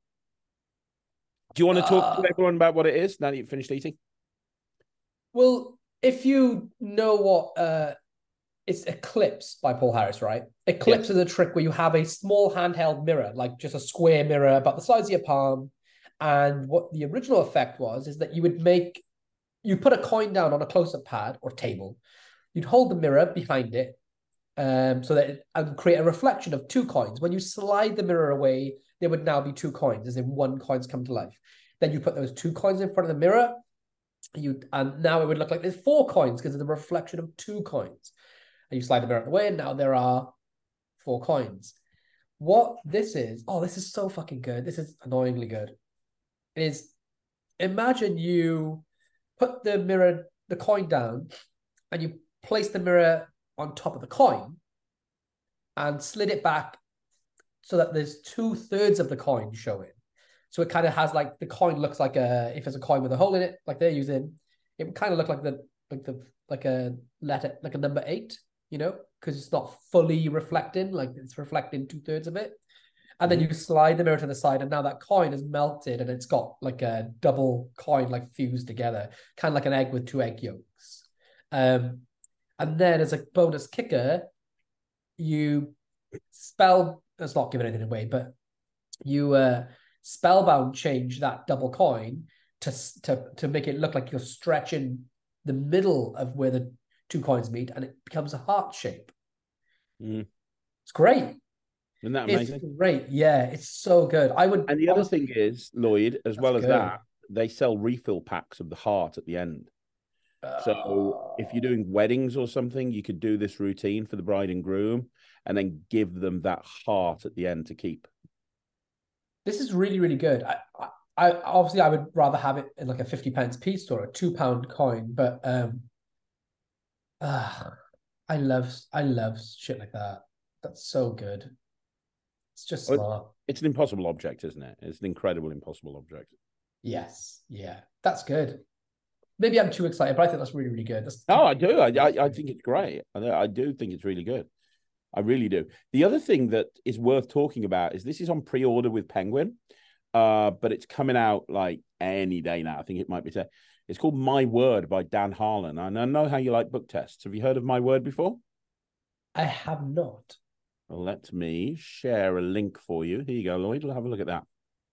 [SPEAKER 2] Do you want to talk to everyone about what it is now that you've finished eating?
[SPEAKER 3] Well, if you know what it's Eclipse by Paul Harris, right? Eclipse is a trick where you have a small handheld mirror, like just a square mirror about the size of your palm. And what the original effect is that you put a coin down on a close-up pad or table. You'd hold the mirror behind it so that and create a reflection of 2 coins. When you slide the mirror away, there would now be 2 coins, as in 1 coin's come to life. Then you put those 2 coins in front of the mirror, and now it would look like there's 4 coins because of the reflection of 2 coins. And you slide the mirror out the way, and now there are 4 coins. What this is, this is so fucking good. This is annoyingly good. Is imagine you put the coin down, and you place the mirror on top of the coin and slid it back so that there's 2/3 of the coin showing. So it kind of has like the coin looks like if there's a coin with a hole in it, like they're using, it would kind of look like a number 8, you know, because it's not fully reflecting, like it's reflecting 2/3 of it. And then you slide the mirror to the side, and now that coin is melted, and it's got like a double coin like fused together, kind of like an egg with 2 egg yolks. And then as a bonus kicker, you it's not giving anything away, but you spellbound change that double coin to make it look like you're stretching the middle of where the 2 coins meet, and it becomes a heart shape. It's great.
[SPEAKER 2] Isn't that amazing?
[SPEAKER 3] It's great. Yeah, it's so good.
[SPEAKER 2] And the other thing is, Lloyd, as well as that, they sell refill packs of the heart at the end. So if you're doing weddings or something, you could do this routine for the bride and groom and then give them that heart at the end to keep.
[SPEAKER 3] This is really, really good. I obviously I would rather have it in like a 50p piece or a £2 coin, but I love shit like that. That's so good. It's just smart.
[SPEAKER 2] It's an impossible object, isn't it? It's an incredible impossible object.
[SPEAKER 3] Yes, yeah, that's good. Maybe I'm too excited, but I think that's really, really good.
[SPEAKER 2] I do. I think it's great. I do think it's really good. I really do. The other thing that is worth talking about is this is on pre-order with Penguin, but it's coming out like any day now. I think it might be today. It's called My Word by Dan Harlan. And I know how you like book tests. Have you heard of My Word before?
[SPEAKER 3] I have not.
[SPEAKER 2] Well, let me share a link for you. Here you go, Lloyd. We'll have a look at that.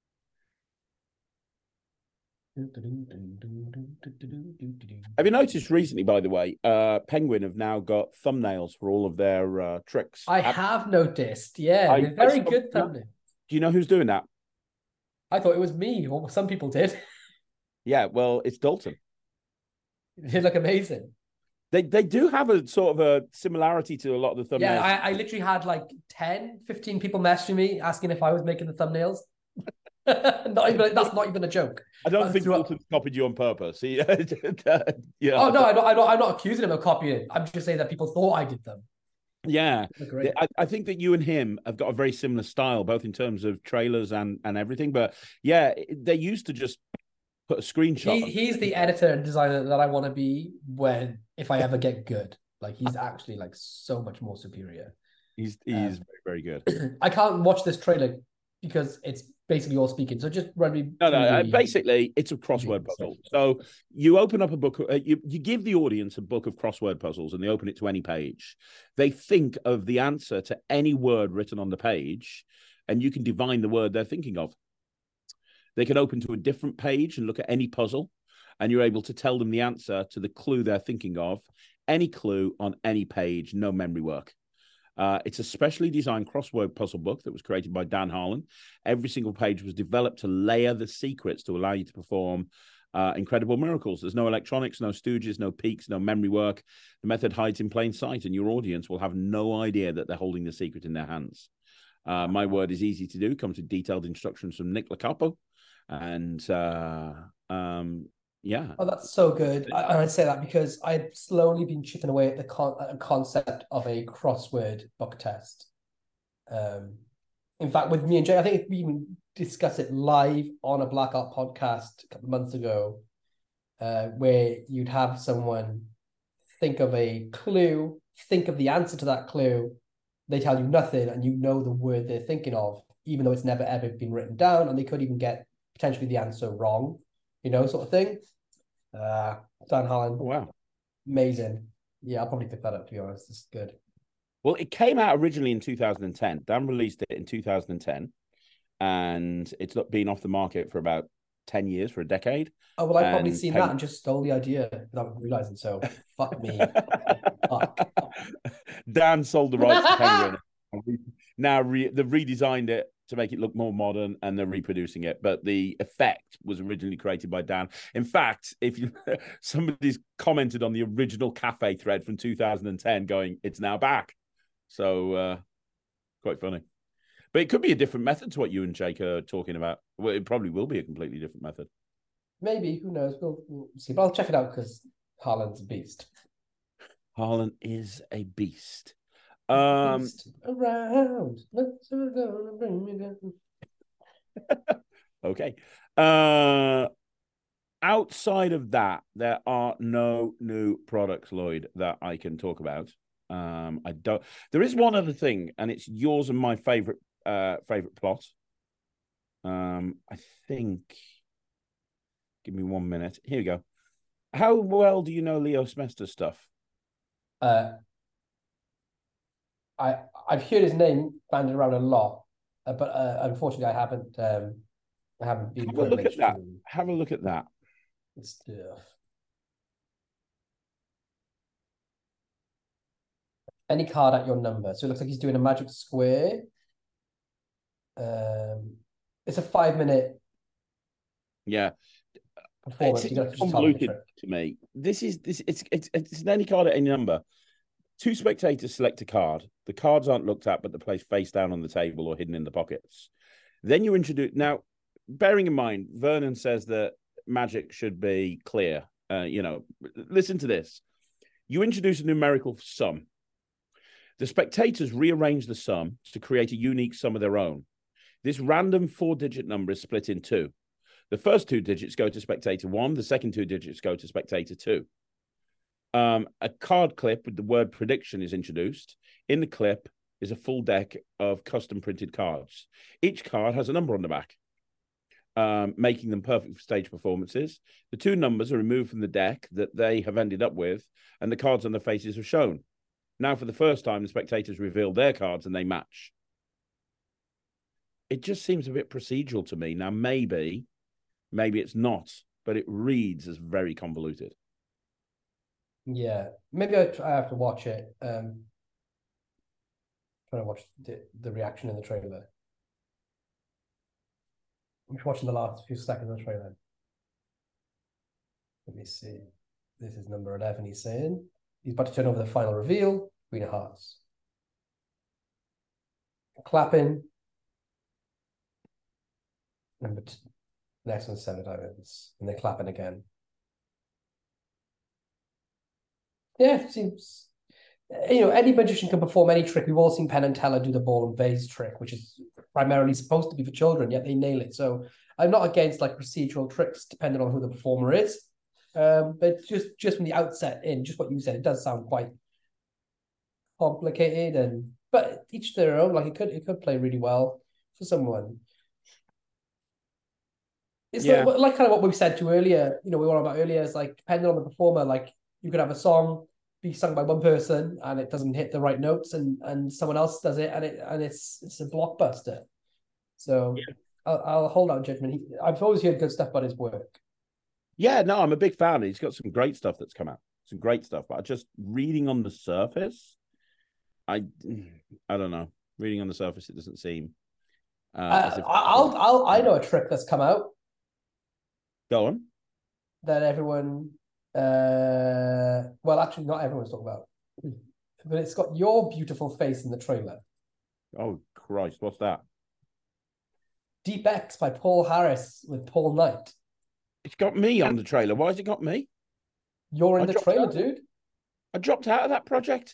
[SPEAKER 2] Have you noticed recently, by the way, Penguin have now got thumbnails for all of their tricks?
[SPEAKER 3] I have noticed. Yeah, they're very good thumbnails.
[SPEAKER 2] Do you know who's doing that?
[SPEAKER 3] I thought it was me, or some people did.
[SPEAKER 2] Yeah, well, it's Dalton.
[SPEAKER 3] They look amazing.
[SPEAKER 2] They do have a sort of a similarity to a lot of the thumbnails.
[SPEAKER 3] Yeah, I literally had like 10, 15 people messaging me asking if I was making the thumbnails. That's not even a joke.
[SPEAKER 2] I don't think Dalton copied you on purpose. Yeah.
[SPEAKER 3] Oh no, I'm not accusing him of copying. I'm just saying that people thought I did them.
[SPEAKER 2] Yeah, I think that you and him have got a very similar style, both in terms of trailers and everything. But yeah, they used to just put a screenshot.
[SPEAKER 3] He's the editor and designer that I want to be if I ever get good. Like he's actually like so much more superior.
[SPEAKER 2] He's very, very good.
[SPEAKER 3] I can't watch this trailer because it's basically all speaking. So just run me.
[SPEAKER 2] No. Basically, it's a crossword puzzle. So you open up a book. You give the audience a book of crossword puzzles, and they open it to any page. They think of the answer to any word written on the page, and you can divine the word they're thinking of. They can open to a different page and look at any puzzle, and you're able to tell them the answer to the clue they're thinking of. Any clue on any page, no memory work. It's a specially designed crossword puzzle book that was created by Dan Harlan. Every single page was developed to layer the secrets to allow you to perform incredible miracles. There's no electronics, no stooges, no peaks, no memory work. The method hides in plain sight, and your audience will have no idea that they're holding the secret in their hands. My Word is easy to do. Comes with detailed instructions from Nick Locapo. And yeah.
[SPEAKER 3] Oh, that's so good. And I say that because I've slowly been chipping away at the concept of a crossword book test. In fact, with me and Jay, I think we even discussed it live on a Blackout podcast a couple of months ago, where you'd have someone think of a clue, think of the answer to that clue. They tell you nothing, and you know the word they're thinking of, even though it's never ever been written down, and they could even get potentially the answer wrong, sort of thing. Dan Harlan.
[SPEAKER 2] Oh, wow.
[SPEAKER 3] Amazing. Yeah, I'll probably pick that up, to be honest. This is good.
[SPEAKER 2] Well, it came out originally in 2010. Dan released it in 2010, and it's been off the market for about 10 years, for a decade.
[SPEAKER 3] Oh, well, I've probably seen that and just stole the idea without realizing, so fuck me. Fuck.
[SPEAKER 2] Dan sold the rights to Penguin. Now they've redesigned it to make it look more modern, and they're reproducing it. But the effect was originally created by Dan. In fact, if somebody's commented on the original cafe thread from 2010 going, it's now back. So quite funny. But it could be a different method to what you and Jake are talking about. Well, it probably will be a completely different method.
[SPEAKER 3] Maybe, who knows? We'll see. But I'll check it out because Harlan's a beast.
[SPEAKER 2] Harlan is a beast.
[SPEAKER 3] Around. Bring me down.
[SPEAKER 2] Okay. Outside of that, there are no new products, Lloyd, that I can talk about. I don't. There is one other thing, and it's yours and my favorite plot. I think. Give me 1 minute. Here we go. How well do you know Leo Smester's stuff?
[SPEAKER 3] I've heard his name banded around a lot, but unfortunately, I haven't been.
[SPEAKER 2] Have a look at that. Have a look at that.
[SPEAKER 3] Stuff. Any card at your number. So it looks like he's doing a magic square. It's a 5 minute.
[SPEAKER 2] Yeah.
[SPEAKER 3] performance.
[SPEAKER 2] It's convoluted to me. It's any card at any number. 2 spectators select a card. The cards aren't looked at, but they're placed face down on the table or hidden in the pockets. Then you introduce. Now, bearing in mind, Vernon says that Magic should be clear. Listen to this. You introduce a numerical sum. The spectators rearrange the sum to create a unique sum of their own. This random 4-digit number is split in 2. The first 2 digits go to spectator 1. The second 2 digits go to spectator 2. A card clip with the word prediction is introduced. In the clip is a full deck of custom printed cards. Each card has a number on the back, making them perfect for stage performances. The 2 numbers are removed from the deck that they have ended up with, and the cards on the faces are shown. Now, for the first time, the spectators reveal their cards and they match. It just seems a bit procedural to me. Now, maybe it's not, but it reads as very convoluted.
[SPEAKER 3] Yeah, maybe I have to watch it. Trying to watch the reaction in the trailer. I'm just watching the last few seconds of the trailer. Let me see. This is number 11. He's saying he's about to turn over the final reveal. Queen of Hearts. Clapping. Next one's 7 Diamonds, and they're clapping again. Yeah, it seems. Any magician can perform any trick. We've all seen Penn and Teller do the ball and vase trick, which is primarily supposed to be for children, yet they nail it. So I'm not against like procedural tricks, depending on who the performer is. But just from the outset, just what you said, it does sound quite complicated, but each their own. Like it could play really well for someone. It's like kind of what we said to earlier. We were on about earlier. It's like depending on the performer, like you could have a song be sung by one person and it doesn't hit the right notes, and someone else does it and it's a blockbuster. So yeah. I'll hold out judgment. I've always heard good stuff about his work.
[SPEAKER 2] Yeah, no, I'm a big fan. He's got some great stuff that's come out. Some great stuff, but just reading on the surface, I don't know. Reading on the surface, it doesn't seem.
[SPEAKER 3] I know a trick that's come out.
[SPEAKER 2] Go on.
[SPEAKER 3] That everyone, well, actually, not everyone's talking about, but it's got your beautiful face in the trailer.
[SPEAKER 2] Oh Christ, what's that?
[SPEAKER 3] Deep X by Paul Harris with Paul Knight.
[SPEAKER 2] It's got me on the trailer. Why has it got me?
[SPEAKER 3] You're in the trailer, dude.
[SPEAKER 2] I dropped out of that project.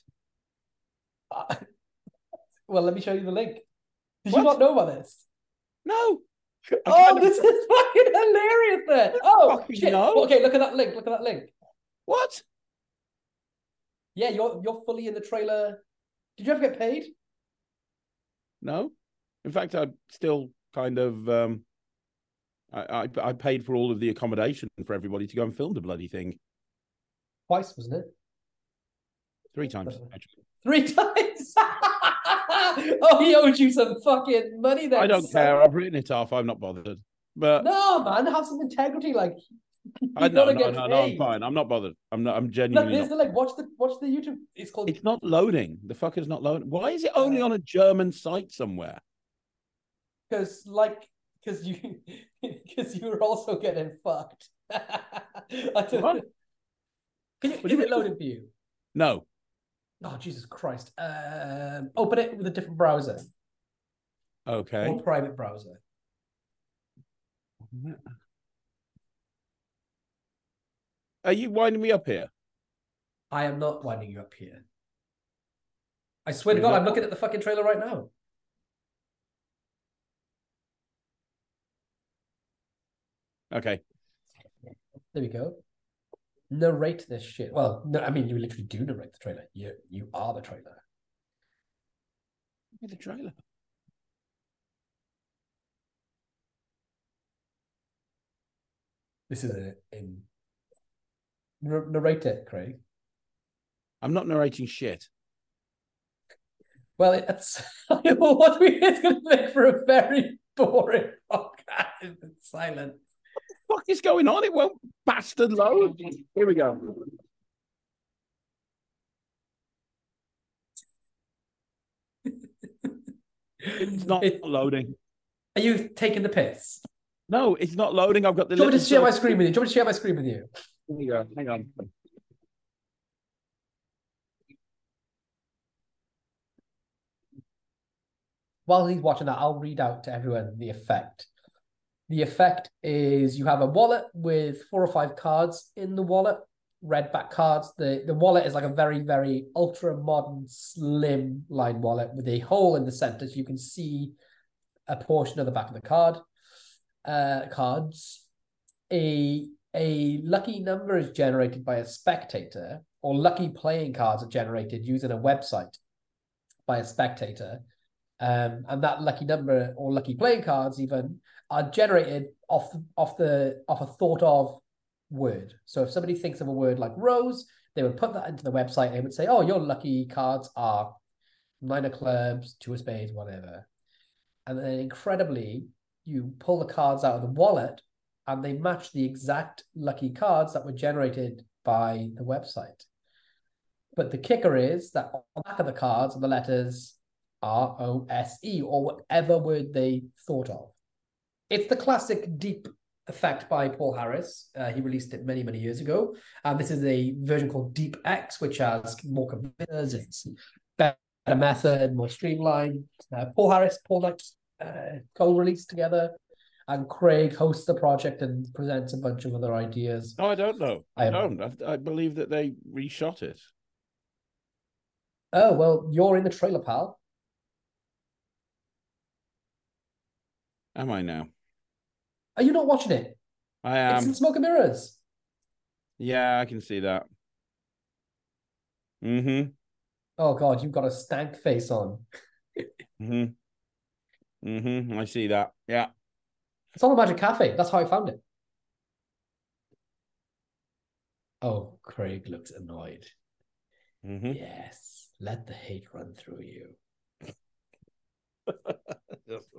[SPEAKER 3] Well, let me show you the link. Did you not know about this?
[SPEAKER 2] No.
[SPEAKER 3] This is fucking hilarious then. Oh, shit. No. Okay, look at that link. Look at that link.
[SPEAKER 2] What?
[SPEAKER 3] Yeah, you're fully in the trailer. Did you ever get paid?
[SPEAKER 2] No. In fact, I still kind of I paid for all of the accommodation for everybody to go and film the bloody thing.
[SPEAKER 3] Twice, wasn't it?
[SPEAKER 2] 3 times, actually.
[SPEAKER 3] 3 times? Oh, he owed you some fucking money then.
[SPEAKER 2] I don't care. I've written it off. I'm not bothered. But
[SPEAKER 3] no, man, have some integrity. Like,
[SPEAKER 2] no, I'm fine. I'm not bothered. I'm genuinely.
[SPEAKER 3] Look, there's the link. Watch the YouTube. It's called.
[SPEAKER 2] It's not loading. The fucker's not loading. Why is it only on a German site somewhere?
[SPEAKER 3] Because you were also getting fucked. I don't know. Is it loading for you?
[SPEAKER 2] No.
[SPEAKER 3] Oh, Jesus Christ. Open it with a different browser.
[SPEAKER 2] Okay.
[SPEAKER 3] Or private browser.
[SPEAKER 2] Are you winding me up here?
[SPEAKER 3] I am not winding you up here. I swear to God, I'm looking at the fucking trailer right now.
[SPEAKER 2] Okay.
[SPEAKER 3] There we go. Narrate this shit. Well, no, I mean, you literally do narrate the trailer. You are the trailer.
[SPEAKER 2] You're the trailer.
[SPEAKER 3] This is in narrate it, Craig.
[SPEAKER 2] I'm not narrating shit.
[SPEAKER 3] Well, it's what it's going to make for a very boring podcast if it's silent.
[SPEAKER 2] What the fuck is going on? It won't bastard load. Here we go. It's not loading.
[SPEAKER 3] Are you taking the piss?
[SPEAKER 2] No, it's not loading. I've got the.
[SPEAKER 3] Do you want me to share my screen with you? Do you want me to share my screen with you?
[SPEAKER 2] Here you go. Hang on.
[SPEAKER 3] While he's watching that, I'll read out to everyone the effect. The effect is you have a wallet with 4 or 5 cards in the wallet, red back cards. The wallet is like a very, very ultra modern, slim line wallet with a hole in the center so you can see a portion of the back of the cards. A lucky number is generated by a spectator, or lucky playing cards are generated using a website by a spectator. And that lucky number or lucky playing cards even are generated off a thought of word. So if somebody thinks of a word like rose, they would put that into the website and they would say, oh, your lucky cards are 9 of clubs, 2 of spades, whatever. And then incredibly, you pull the cards out of the wallet and they match the exact lucky cards that were generated by the website. But the kicker is that on the back of the cards are the letters ROSE or whatever word they thought of. It's the classic deep effect by Paul Harris. He released it many, many years ago. And this is a version called Deep X, which has more converters. It's better method, more streamlined. Paul Harris, Paul Knight co-released together. And Craig hosts the project and presents a bunch of other ideas.
[SPEAKER 2] Oh, I don't know. I believe that they reshot it.
[SPEAKER 3] Oh, well, you're in the trailer, pal.
[SPEAKER 2] Am I now?
[SPEAKER 3] Are you not watching it?
[SPEAKER 2] I am.
[SPEAKER 3] It's in Smoke and Mirrors.
[SPEAKER 2] Yeah, I can see that. Mm-hmm.
[SPEAKER 3] Oh, God, you've got a stank face on.
[SPEAKER 2] Mm-hmm. Mm-hmm. I see that. Yeah.
[SPEAKER 3] It's on the Magic Cafe. That's how I found it. Oh, Craig looks annoyed.
[SPEAKER 2] Mm-hmm.
[SPEAKER 3] Yes, let the hate run through you.
[SPEAKER 2] Just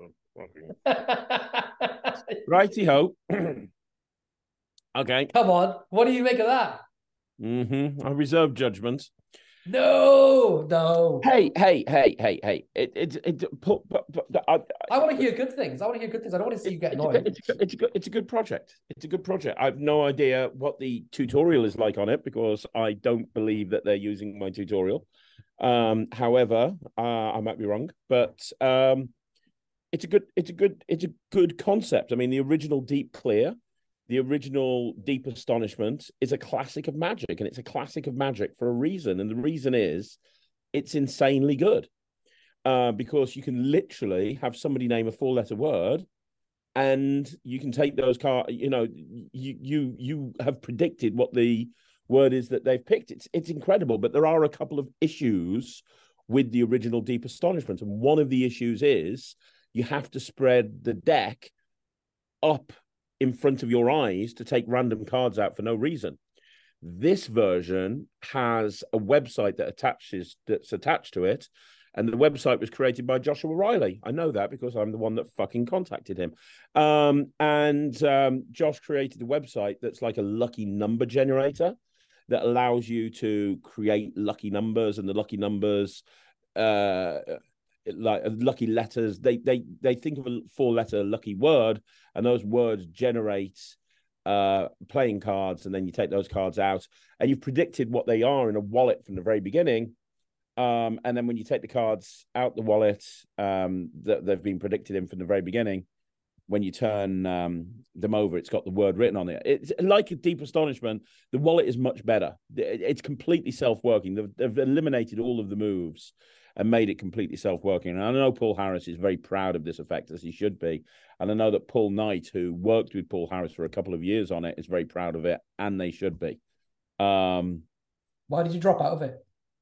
[SPEAKER 2] righty-ho. Okay.
[SPEAKER 3] Come on. What do you make of that?
[SPEAKER 2] Mm-hmm. I reserve judgment.
[SPEAKER 3] No.
[SPEAKER 2] Hey. I
[SPEAKER 3] want to hear good things. I don't want to see you get annoyed.
[SPEAKER 2] It's a good project. It's a good project. I have no idea what the tutorial is like on it because I don't believe that they're using my tutorial. However, I might be wrong, but it's a good concept. I mean, the original Deep Clear, the original Deep Astonishment is a classic of Magic, and it's a classic of Magic for a reason. And the reason is it's insanely good because you can literally have somebody name a 4-letter word and you can take those cards, you have predicted what the word is that they've picked. It's incredible, but there are a couple of issues with the original Deep Astonishment. And one of the issues is you have to spread the deck up in front of your eyes to take random cards out for no reason. This version has a website that's attached to it, and the website was created by Joshua Riley. I know that because I'm the one that fucking contacted him. Josh created a website that's like a lucky number generator that allows you to create lucky numbers, and the lucky numbers like lucky letters. They think of a 4-letter lucky word, and those words generate playing cards, and then you take those cards out, and you've predicted what they are in a wallet from the very beginning. And then when you take the cards out the wallet that they've been predicted in from the very beginning, when you turn them over, it's got the word written on it. It's like a Deep Astonishment. The wallet is much better. It's completely self-working. They've eliminated all of the moves and made it completely self-working. And I know Paul Harris is very proud of this effect, as he should be. And I know that Paul Knight, who worked with Paul Harris for a couple of years on it, is very proud of it, and they should be.
[SPEAKER 3] Why did you drop out of it?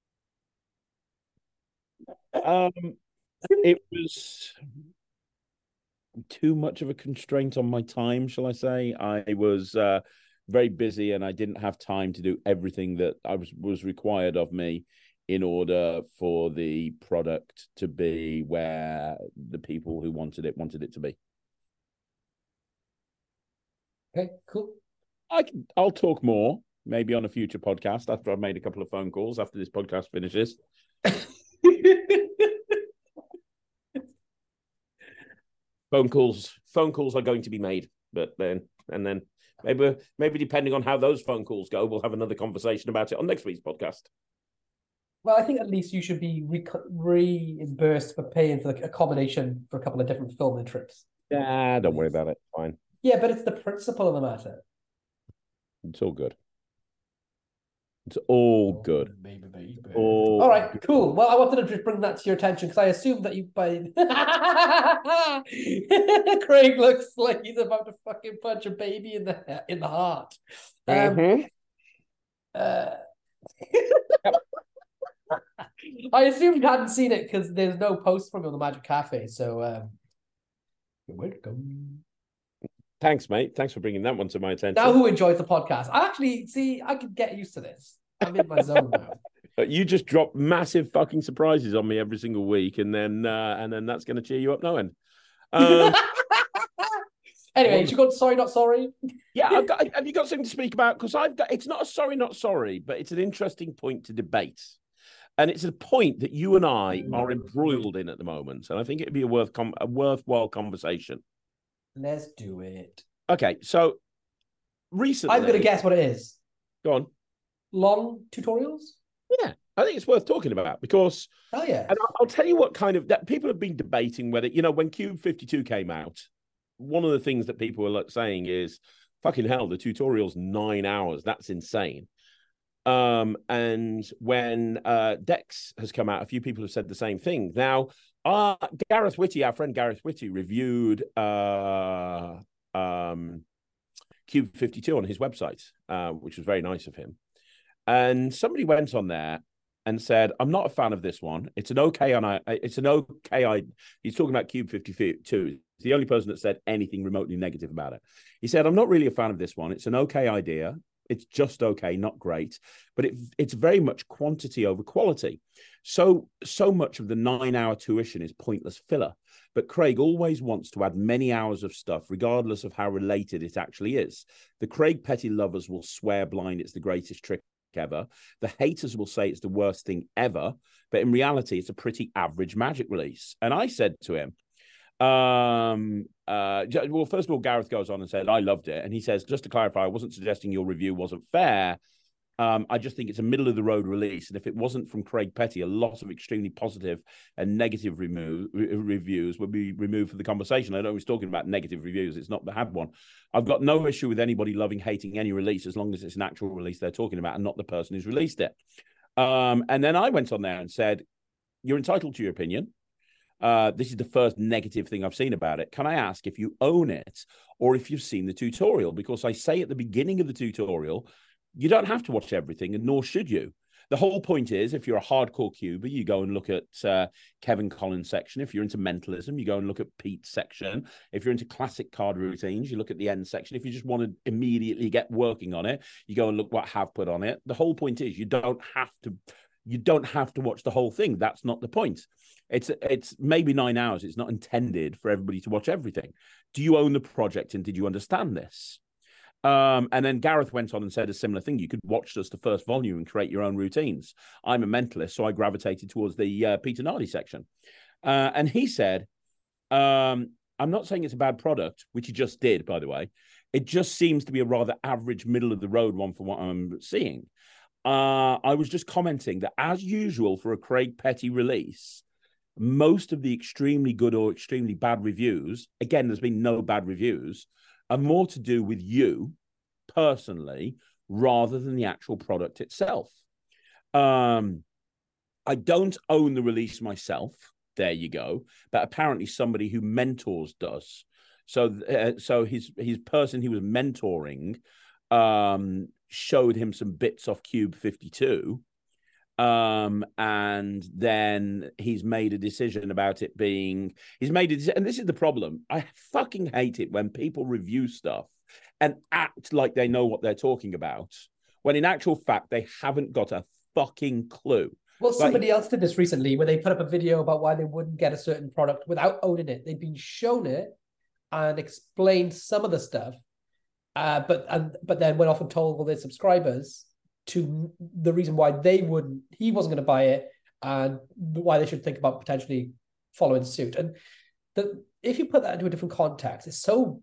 [SPEAKER 2] It was too much of a constraint on my time, shall I say. I was very busy, and I didn't have time to do everything that was required of me in order for the product to be where the people who wanted it to be.
[SPEAKER 3] Okay, cool.
[SPEAKER 2] I'll talk more maybe on a future podcast after I've made a couple of phone calls after this podcast finishes. Phone calls are going to be made, but then maybe depending on how those phone calls go, we'll have another conversation about it on next week's podcast.
[SPEAKER 3] Well, I think at least you should be reimbursed for paying for the accommodation for a couple of different filming trips.
[SPEAKER 2] Yeah, don't worry about it. Fine.
[SPEAKER 3] Yeah, but it's the principle of the matter.
[SPEAKER 2] It's all good. It's all good.
[SPEAKER 3] Baby. All right, cool. Well, I wanted to just bring that to your attention because I assumed that you Craig looks like he's about to fucking punch a baby in the heart. I assumed you hadn't seen it because there's no post from you on the Magic Cafe. So, you're welcome.
[SPEAKER 2] Thanks, mate. Thanks for bringing that one to my attention.
[SPEAKER 3] Now who enjoys the podcast? I could get used to this. I'm in my zone now.
[SPEAKER 2] You just drop massive fucking surprises on me every single week, and then that's going to cheer you up no end.
[SPEAKER 3] Anyway, you got sorry, not sorry.
[SPEAKER 2] Yeah, have you got something to speak about? Because it's not a sorry, not sorry, but it's an interesting point to debate. And it's a point that you and I are embroiled in at the moment. And I think it'd be a worthwhile conversation.
[SPEAKER 3] Let's do it.
[SPEAKER 2] Okay, so recently...
[SPEAKER 3] I'm going to guess what it is.
[SPEAKER 2] Go on.
[SPEAKER 3] Long tutorials?
[SPEAKER 2] Yeah, I think it's worth talking about because...
[SPEAKER 3] Oh, yeah.
[SPEAKER 2] And I'll tell you what that people have been debating whether, when Cube 52 came out, one of the things that people were saying is, fucking hell, the tutorial's 9 hours. That's insane. And when Dex has come out, a few people have said the same thing. Now, Gareth Whitty, our friend Gareth Whitty, reviewed Cube 52 on his website, which was very nice of him. And somebody went on there and said, "I'm not a fan of this one. It's an okay He's talking about Cube 52. He's the only person that said anything remotely negative about it. He said, "I'm not really a fan of this one. It's an okay idea. It's just okay, not great, but it's very much quantity over quality. So much of the 9-hour tuition is pointless filler. But Craig always wants to add many hours of stuff, regardless of how related it actually is. The Craig Petty lovers will swear blind it's the greatest trick ever. The haters will say it's the worst thing ever. But in reality, it's a pretty average Magic release." And I said to him, well, first of all, Gareth goes on and said, "I loved it." And he says, "Just to clarify, I wasn't suggesting your review wasn't fair. I just think it's a middle of the road release. And if it wasn't from Craig Petty, a lot of extremely positive and negative reviews would be removed from the conversation." I know he's talking about negative reviews. It's not had one. "I've got no issue with anybody loving, hating any release as long as it's an actual release they're talking about and not the person who's released it." And then I went on there and said, "You're entitled to your opinion. This is the first negative thing I've seen about it. Can I ask if you own it or if you've seen the tutorial? Because I say at the beginning of the tutorial, you don't have to watch everything, and nor should you. The whole point is, if you're a hardcore cuber, you go and look at Kevin Collins' section. If you're into mentalism, you go and look at Pete's section. If you're into classic card routines, you look at the end section. If you just want to immediately get working on it, you go and look what Hav put on it. The whole point is you don't have to watch the whole thing. That's not the point. It's maybe 9 hours. It's not intended for everybody to watch everything. Do you own the project and did you understand this?" And then Gareth went on and said a similar thing. "You could watch just the first volume and create your own routines. I'm a mentalist, so I gravitated towards the Peter Nardi section." And he said, "I'm not saying it's a bad product," which he just did, by the way. "It just seems to be a rather average, middle of the road one for what I'm seeing. I was just commenting that, as usual for a Craig Petty release, most of the extremely good or extremely bad reviews, again, there's been no bad reviews, are more to do with you personally rather than the actual product itself. I don't own the release myself." There you go. But apparently somebody who mentors does. So his person he was mentoring showed him some bits off Cube 52. And then he's made a decision about it being, and this is the problem. I fucking hate it when people review stuff and act like they know what they're talking about, when in actual fact, they haven't got a fucking clue.
[SPEAKER 3] Well, somebody else did this recently where they put up a video about why they wouldn't get a certain product without owning it. They'd been shown it and explained some of the stuff, but then went off and told all their subscribers to the reason why he wasn't going to buy it and why they should think about potentially following suit. And if you put that into a different context, it's so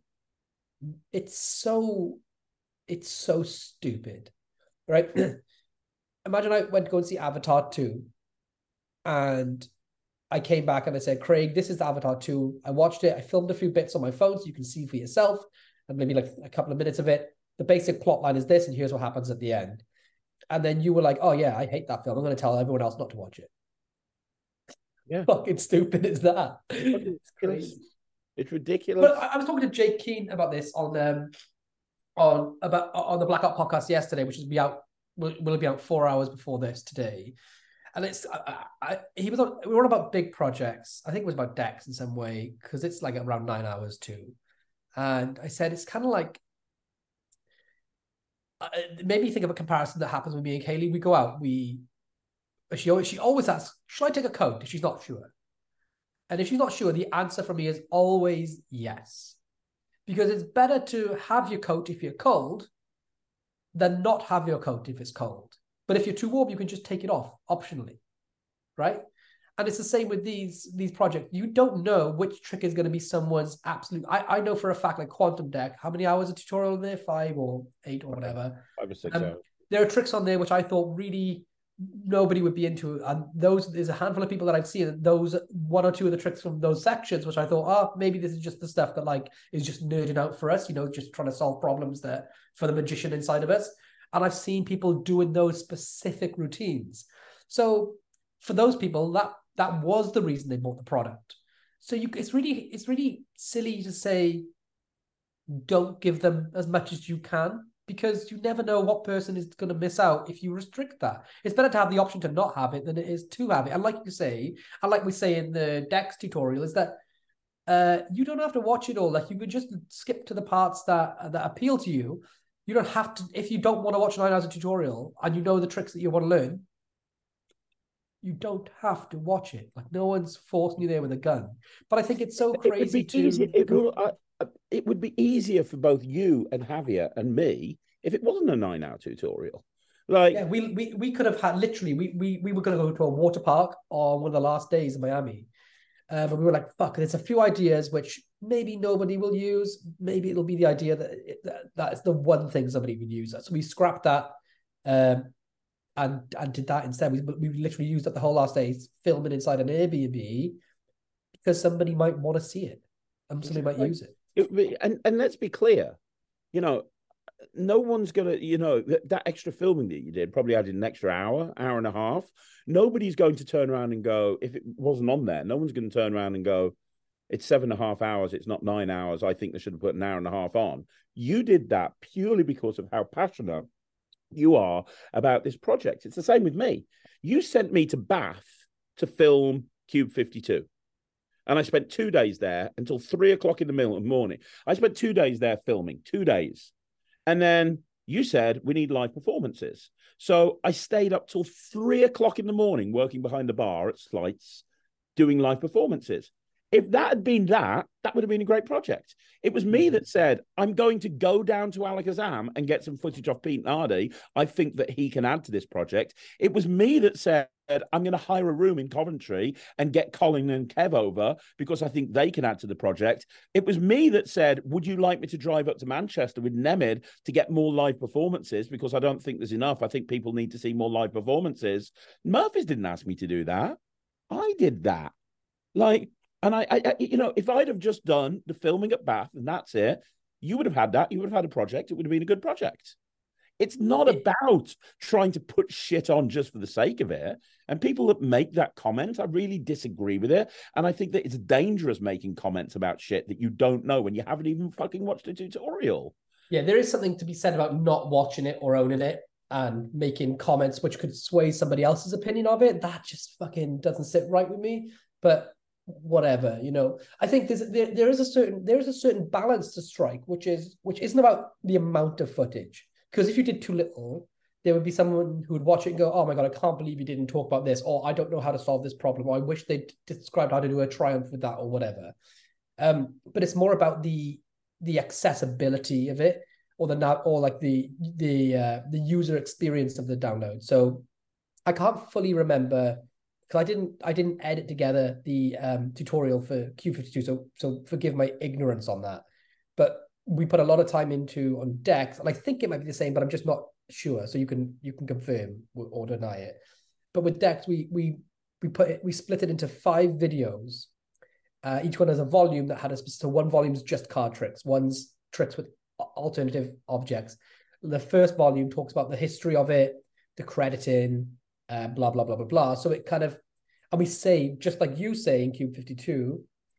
[SPEAKER 3] stupid, right? Imagine I went to go and see Avatar 2 and I came back and I said, Craig, this is Avatar 2. I watched it. I filmed a few bits on my phone so you can see for yourself, and maybe like a couple of minutes of it. The basic plot line is this, and here's what happens at the end. And then you were like, oh yeah, I hate that film. I'm going to tell everyone else not to watch it.
[SPEAKER 2] Yeah.
[SPEAKER 3] Fucking stupid is that? It's crazy.
[SPEAKER 2] It's ridiculous.
[SPEAKER 3] But I was talking to Jake Keane about this on the Blackout podcast yesterday, which will be out 4 hours before this today. And it's we were on about big projects. I think it was about Dex in some way, because it's like around 9 hours too. And I said it's kind of like, it made me think of a comparison that happens with me and Kaylee. We go out, she always asks, should I take a coat if she's not sure? And if she's not sure, the answer from me is always yes. Because it's better to have your coat if you're cold than not have your coat if it's cold. But if you're too warm, you can just take it off optionally, right? And it's the same with these projects. You don't know which trick is going to be someone's absolute. I know for a fact, like Quantum Deck, how many hours of tutorial in there? 5 or 8 or whatever.
[SPEAKER 2] 5 or 6 hours.
[SPEAKER 3] There are tricks on there which I thought really nobody would be into. And there's a handful of people that I've seen, those 1 or 2 of the tricks from those sections, which I thought, oh, maybe this is just the stuff that like is just nerding out for us, just trying to solve problems that for the magician inside of us. And I've seen people doing those specific routines. So for those people, that was the reason they bought the product. So it's really silly to say, don't give them as much as you can, because you never know what person is going to miss out if you restrict that. It's better to have the option to not have it than it is to have it. And like you say, and like we say in the Dex tutorial, is that you don't have to watch it all. Like you could just skip to the parts that appeal to you. You don't have to, if you don't want to watch 9 hours of tutorial and you know the tricks that you want to learn, you don't have to watch it. Like no one's forcing you there with a gun. But I think it's so crazy
[SPEAKER 2] it would be easier for both you and Javier and me if it wasn't a 9-hour tutorial. Like,
[SPEAKER 3] yeah, we could have had literally, we were going to go to a water park on one of the last days in Miami. But we were like, fuck, there's a few ideas which maybe nobody will use. Maybe it'll be the idea that's the one thing somebody would use. So we scrapped that and did that instead. We literally used up the whole last day filming inside an Airbnb because somebody might want to see it and somebody might use it.
[SPEAKER 2] And let's be clear, no one's going to, that extra filming that you did probably added an extra hour and a half. Nobody's going to turn around and go, if it wasn't on there, no one's going to turn around and go, it's 7.5 hours, it's not 9 hours. I think they should have put an hour and a half on. You did that purely because of how passionate you are about this project. It's the same with me. You sent me to Bath to film Cube 52. And I spent 2 days there until 3 o'clock in the morning. I spent 2 days there filming, 2 days. And then you said, we need live performances. So I stayed up till 3 o'clock in the morning working behind the bar at Slights, doing live performances. If that had been that would have been a great project. It was me that said, I'm going to go down to Alakazam and get some footage of Pete Nardi. I think that he can add to this project. It was me that said, I'm going to hire a room in Coventry and get Colin and Kev over because I think they can add to the project. It was me that said, would you like me to drive up to Manchester with Nemid to get more live performances? Because I don't think there's enough. I think people need to see more live performances. Murphys didn't ask me to do that. I did that. And I if I'd have just done the filming at Bath and that's it, you would have had that. You would have had a project. It would have been a good project. It's not about trying to put shit on just for the sake of it. And people that make that comment, I really disagree with it. And I think that it's dangerous making comments about shit that you don't know when you haven't even fucking watched a tutorial.
[SPEAKER 3] Yeah, there is something to be said about not watching it or owning it and making comments which could sway somebody else's opinion of it. That just fucking doesn't sit right with me. But whatever, I think there is a certain balance to strike, which isn't about the amount of footage. Because if you did too little, there would be someone who would watch it and go, oh my God, I can't believe you didn't talk about this, or I don't know how to solve this problem, or I wish they described how to do a triumph with that, or whatever. But it's more about the accessibility of it, or the user experience of the download. So I can't fully remember, because I didn't edit together the tutorial for Cube 52, so forgive my ignorance on that. But we put a lot of time into on Dex, and I think it might be the same, but I'm just not sure. So you can confirm or deny it. But with Dex, we split it into 5 videos. Each one has a volume that had so one volume is just card tricks, one's tricks with alternative objects. The first volume talks about the history of it, the crediting, blah blah blah blah blah. So it kind of, and we say, just like you say in Cube 52,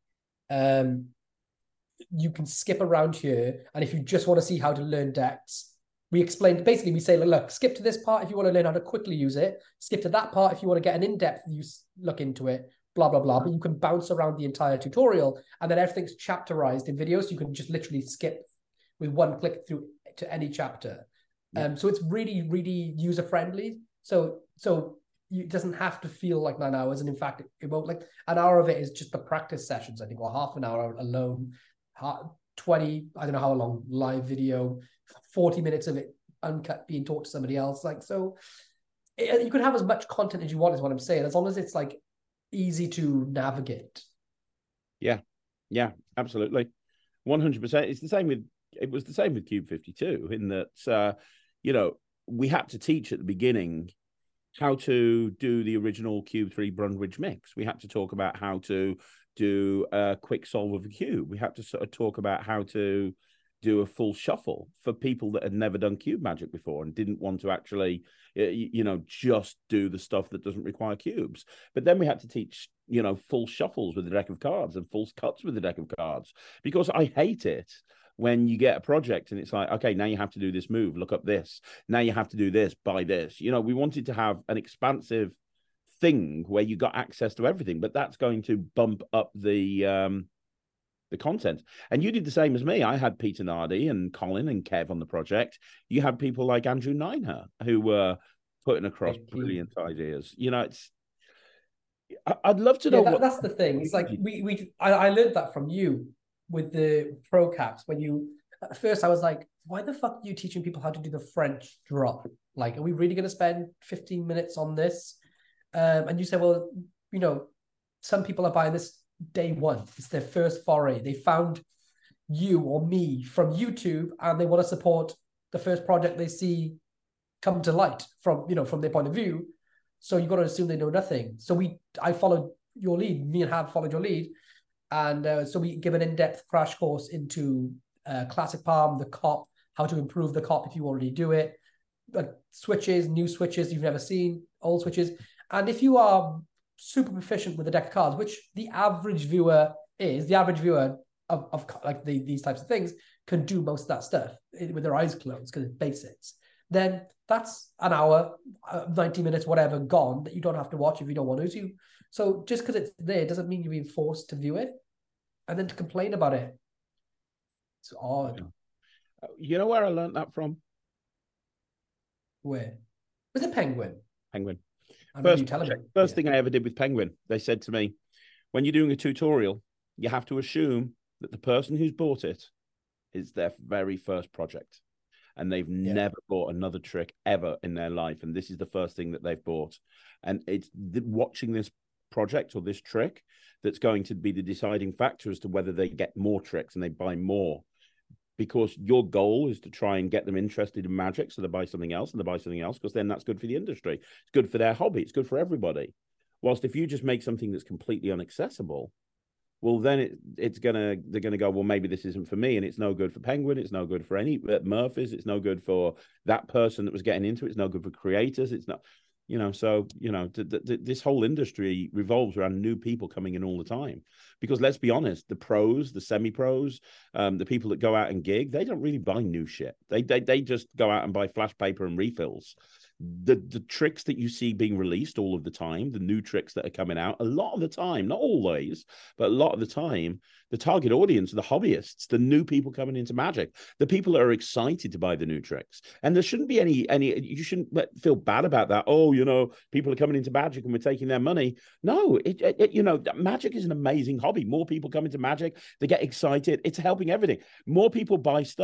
[SPEAKER 3] you can skip around here, and if you just want to see how to learn Dex, we explain, basically we say, look, skip to this part if you want to learn how to quickly use it, skip to that part if you want to get an in-depth look into it, blah blah blah. But you can bounce around the entire tutorial, and then everything's chapterized in videos, so you can just literally skip with one click through to any chapter. So it's really, really user friendly. So it doesn't have to feel like 9 hours, and in fact it won't. Like an hour of it is just the practice sessions, I think, or half an hour alone, 20, I don't know how long, live video, 40 minutes of it uncut being taught to somebody else. Like, so you can have as much content as you want, is what I'm saying, as long as it's like easy to navigate.
[SPEAKER 2] Yeah, absolutely, 100%. It was the same with Cube 52 in that we had to teach at the beginning how to do the original Cube 3 Brundage mix. We had to talk about how to do a quick solve of a cube. We had to sort of talk about how to do a full shuffle for people that had never done cube magic before and didn't want to actually, just do the stuff that doesn't require cubes. But then we had to teach, full shuffles with the deck of cards and full cuts with the deck of cards, because I hate it when you get a project and it's like, okay, now you have to do this move, look up this. Now you have to do this, buy this. We wanted to have an expansive thing where you got access to everything, but that's going to bump up the content. And you did the same as me. I had Peter Nardi and Colin and Kev on the project. You had people like Andrew Nineher who were putting across brilliant ideas. I'd love to know.
[SPEAKER 3] That's the thing. It's like I learned that from you with the pro caps. When you, at first I was like, why the fuck are you teaching people how to do the French drop? Like, are we really going to spend 15 minutes on this? And you said, well, some people are buying this day one. It's their first foray. They found you or me from YouTube, and they want to support the first project they see come to light from their point of view. So you've got to assume they know nothing. So I followed your lead. Me and Hab followed your lead. And so we give an in-depth crash course into Classic Palm, the cop, how to improve the cop if you already do it, switches, new switches you've never seen, old switches. And if you are super proficient with the deck of cards, which the average viewer of like these types of things can do most of that stuff with their eyes closed because it's basics, then that's an hour, 90 minutes, whatever, gone that you don't have to watch if you don't want to. So just because it's there doesn't mean you're being forced to view it and then to complain about it. It's odd.
[SPEAKER 2] You know where I learned that from?
[SPEAKER 3] Where? Was it Penguin?
[SPEAKER 2] Penguin. First thing I ever did with Penguin, they said to me, when you're doing a tutorial, you have to assume that the person who's bought it is their very first project. And they've never bought another trick ever in their life. And this is the first thing that they've bought. And it's watching this project or this trick that's going to be the deciding factor as to whether they get more tricks and they buy more. Because your goal is to try and get them interested in magic, so they buy something else and they buy something else, because then that's good for the industry. It's good for their hobby. It's good for everybody. Whilst if you just make something that's completely inaccessible, well, then they're gonna go, well, maybe this isn't for me, and it's no good for Penguin. It's no good for any Murphys. It's no good for that person that was getting into it. It's no good for creators. It's not, this whole industry revolves around new people coming in all the time. Because let's be honest, the pros, the semi-pros, the people that go out and gig, they don't really buy new shit. They just go out and buy flash paper and refills. The tricks that you see being released all of the time, the new tricks that are coming out, a lot of the time, not always, but a lot of the time, the target audience are the hobbyists, the new people coming into magic, the people that are excited to buy the new tricks. And there shouldn't be any, you shouldn't feel bad about that. Oh, people are coming into magic and we're taking their money. No, magic is an amazing hobby. More people come into magic, they get excited. It's helping everything. More people buy stuff.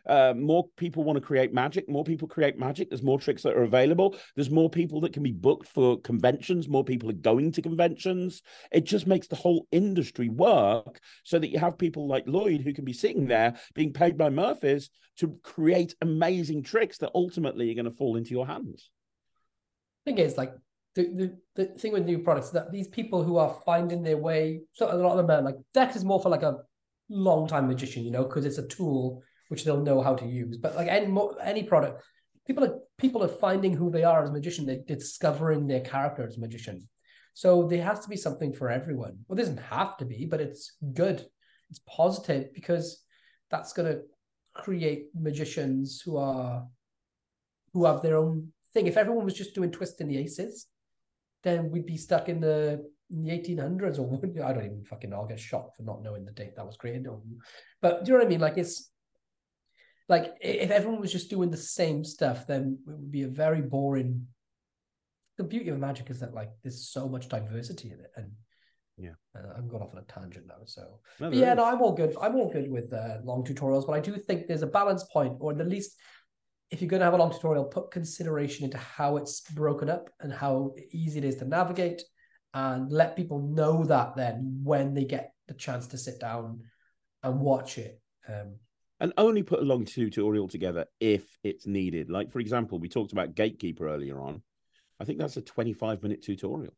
[SPEAKER 2] More people want to create magic. More people create magic. There's more tricks that are available. There's more people that can be booked for conventions. More people are going to conventions. It just makes the whole industry work so that you have people like Lloyd who can be sitting there being paid by Murphys to create amazing tricks that ultimately are going to fall into your hands.
[SPEAKER 3] Thing is, like, the thing with new products is that these people who are finding their way, so a lot of them are like, Dex is more for like a long-time magician, you know, because it's a tool which they'll know how to use. But like any product, people are finding who they are as a magician. They're discovering their character as a magician. So there has to be something for everyone. Well, it doesn't have to be, but it's good. It's positive because that's going to create magicians who have their own thing. If everyone was just doing twists in the aces, then we'd be stuck in the 1800s, or I don't even fucking know. I'll get shot for not knowing the date that was created. But do you know what I mean? Like, it's like if everyone was just doing the same stuff, then it would be a very boring. The beauty of magic is that, like, there's so much diversity in it, and I'm going off on a tangent now. So I'm all good. I'm all good with long tutorials, but I do think there's a balance point, or at least, if you're going to have a long tutorial, put consideration into how it's broken up and how easy it is to navigate, and let people know that then when they get the chance to sit down and watch it.
[SPEAKER 2] And only put a long tutorial together if it's needed. Like, for example, we talked about Gatekeeper earlier on. I think that's a 25-minute tutorial.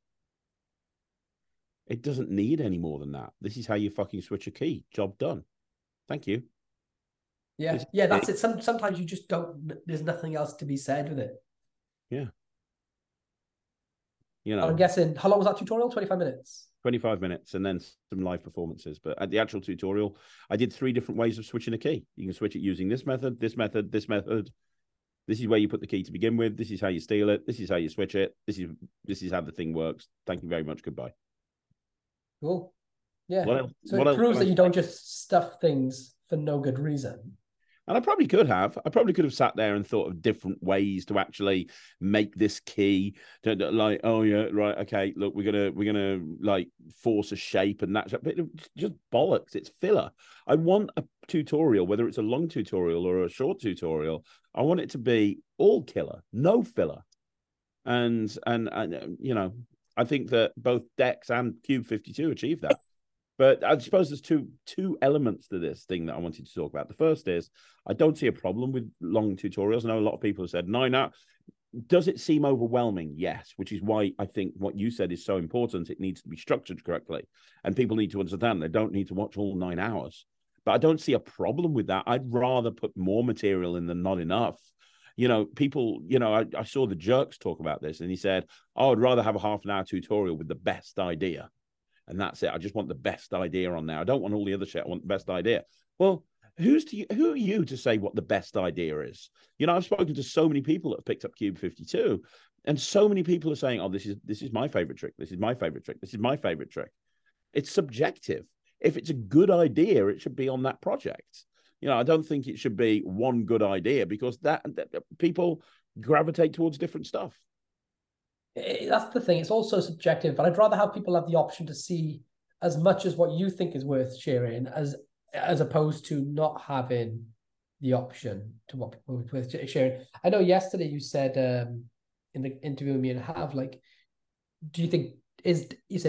[SPEAKER 2] It doesn't need any more than that. This is how you fucking switch a key. Job done. Thank you.
[SPEAKER 3] Yeah, that's it. Sometimes you just don't. There's nothing else to be said with it.
[SPEAKER 2] Yeah. You know,
[SPEAKER 3] I'm guessing. How long was that tutorial? 25 minutes.
[SPEAKER 2] 25 minutes, and then some live performances. But at the actual tutorial, I did 3 different ways of switching a key. You can switch it using this method, this method, this method. This is where you put the key to begin with. This is how you steal it. This is how you switch it. This is how the thing works. Thank you very much. Goodbye.
[SPEAKER 3] Cool. Yeah.
[SPEAKER 2] So
[SPEAKER 3] it proves that you don't just stuff things for no good reason.
[SPEAKER 2] And I probably could have. Sat there and thought of different ways to actually make this key. Like, oh yeah, right, okay. Look, we're gonna like force a shape and that. But it's just bollocks. It's filler. I want a tutorial, whether it's a long tutorial or a short tutorial. I want it to be all killer, no filler. And you know, I think that both Dex and Cube 52 achieve that. But I suppose there's two elements to this thing that I wanted to talk about. The first is I don't see a problem with long tutorials. I know a lot of people have said, no. Does it seem overwhelming? Yes, which is why I think what you said is so important. It needs to be structured correctly. And people need to understand they don't need to watch all 9 hours. But I don't see a problem with that. I'd rather put more material in than not enough. You know, people, you know, I saw the Jerks talk about this, and he said, oh, I'd rather have a half-an-hour tutorial with the best idea. And that's it. I just want the best idea on there. I don't want all the other shit. I want the best idea. Well, who are you to say what the best idea is? You know, I've spoken to so many people that have picked up Cube 52, and so many people are saying, oh, this is my favorite trick. This is my favorite trick. This is my favorite trick. It's subjective. If it's a good idea, it should be on that project. You know, I don't think it should be one good idea, because that people gravitate towards different stuff.
[SPEAKER 3] That's the thing. It's also subjective, but I'd rather have people have the option to see as much as what you think is worth sharing as opposed to not having the option to what people are worth sharing. I know yesterday you said in the interview with me and like, do you think is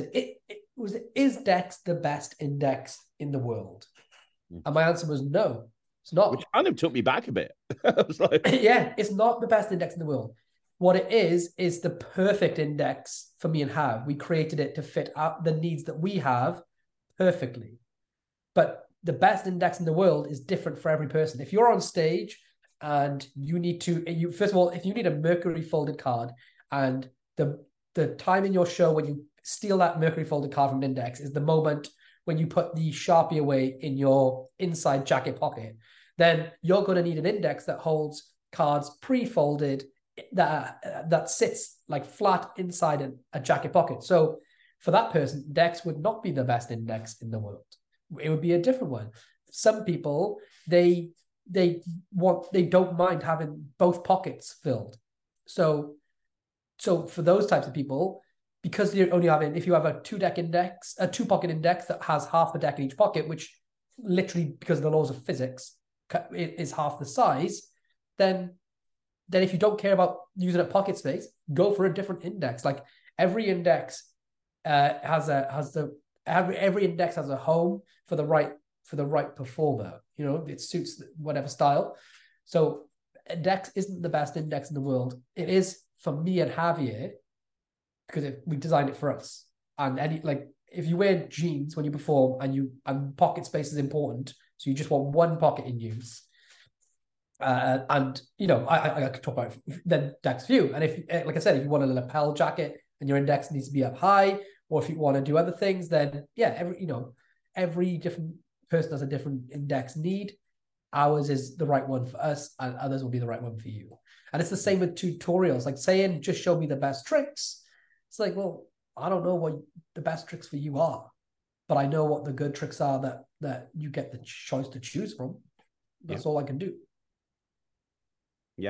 [SPEAKER 3] Dex the best index in the world? And my answer was no, it's not.
[SPEAKER 2] Which kind of took me back a bit. I was like,
[SPEAKER 3] yeah, it's not the best index in the world. What it is the perfect index for me and Hav. We created it to fit out the needs that we have perfectly. But the best index in the world is different for every person. If you're on stage and first of all, if you need a Mercury folded card, and the time in your show when you steal that Mercury folded card from an index is the moment when you put the Sharpie away in your inside jacket pocket, then you're going to need an index that holds cards pre-folded that sits like flat inside a jacket pocket. So for that person, Dex would not be the best index in the world. It would be a different one. Some people, they don't mind having both pockets filled. So for those types of people, because you're only having, if you have a 2-pocket index that has half the deck in each pocket, which literally, because of the laws of physics, is half the size, then if you don't care about using up pocket space, go for a different index. Like every index every index has a home for the right performer. It suits whatever style. So index isn't the best index in the world. It is for me and Javier because we designed it for us. And if you wear jeans when you perform and pocket space is important, so you just want one pocket in use. I could talk about the index view. And if, like I said, if you want a lapel jacket and your index needs to be up high, or if you want to do other things, then every different person has a different index need. Ours is the right one for us, and others will be the right one for you. And it's the same with tutorials. Like saying, just show me the best tricks. It's like, well, I don't know what the best tricks for you are, but I know what the good tricks are that you get the choice to choose from. That's all I can do.
[SPEAKER 2] Yeah.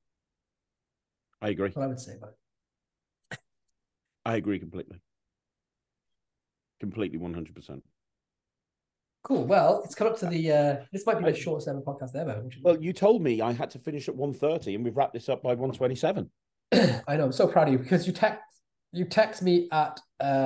[SPEAKER 2] I agree.
[SPEAKER 3] That's what I would say about it.
[SPEAKER 2] I agree completely. Completely 100%.
[SPEAKER 3] Cool. Well, it's come up to the this might be the shortest ever podcast ever.
[SPEAKER 2] Well, you told me I had to finish at 1:30 and we've wrapped this up by 1:27.
[SPEAKER 3] I know, I'm so proud of you because you text me at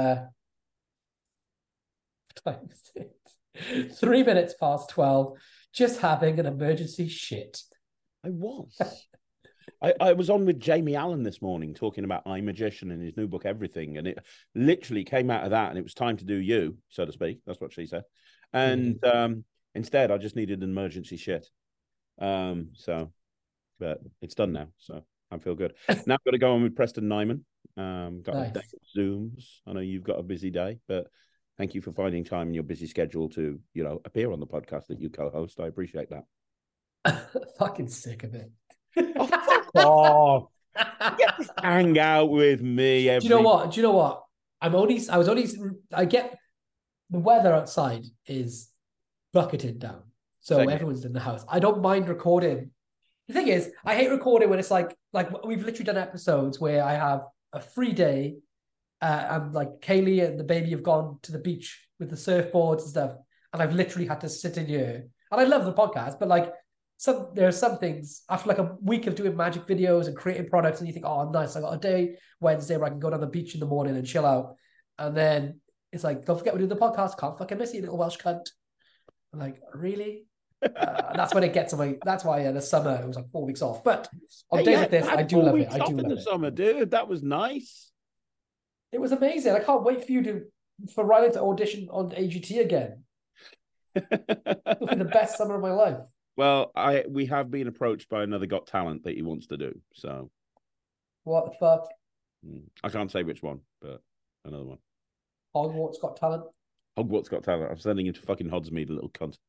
[SPEAKER 3] 3 minutes past 12, just having an emergency shit.
[SPEAKER 2] I was. I was on with Jamie Allen this morning talking about iMagician and his new book, Everything. And it literally came out of that and it was time to do you, so to speak. That's what she said. And instead, I just needed an emergency shit. But it's done now. So I feel good. Now I've got to go on with Preston Nyman. Got a day of Zooms. I know you've got a busy day, but thank you for finding time in your busy schedule to, appear on the podcast that you co-host. I appreciate that.
[SPEAKER 3] Fucking sick of it.
[SPEAKER 2] Oh, fuck off. Get to hang out with me.
[SPEAKER 3] Do you know what? I get the weather outside is bucketed down. So everyone's in the house. I don't mind recording. The thing is, I hate recording when it's like we've literally done episodes where I have a free day and like Kaylee and the baby have gone to the beach with the surfboards and stuff. And I've literally had to sit in here. And I love the podcast, but there are some things after a week of doing magic videos and creating products, and you think, oh, nice, I got a day Wednesday where I can go down the beach in the morning and chill out. And then it's like, don't forget we do the podcast. Can't fucking miss you, little Welsh cunt. I'm like, really? That's when it gets away. That's why in the summer it was 4 weeks off. But on days like this, I do love it. I do love it.
[SPEAKER 2] Summer, dude, that was nice.
[SPEAKER 3] It was amazing. I can't wait for Riley to audition on AGT again. It'll be the best summer of my life.
[SPEAKER 2] Well, we have been approached by another Got Talent that he wants to do. So,
[SPEAKER 3] what the fuck?
[SPEAKER 2] I can't say which one, but another one.
[SPEAKER 3] Hogwarts Got Talent.
[SPEAKER 2] Hogwarts Got Talent. I'm sending him to fucking Hodsmeade, the little cunt.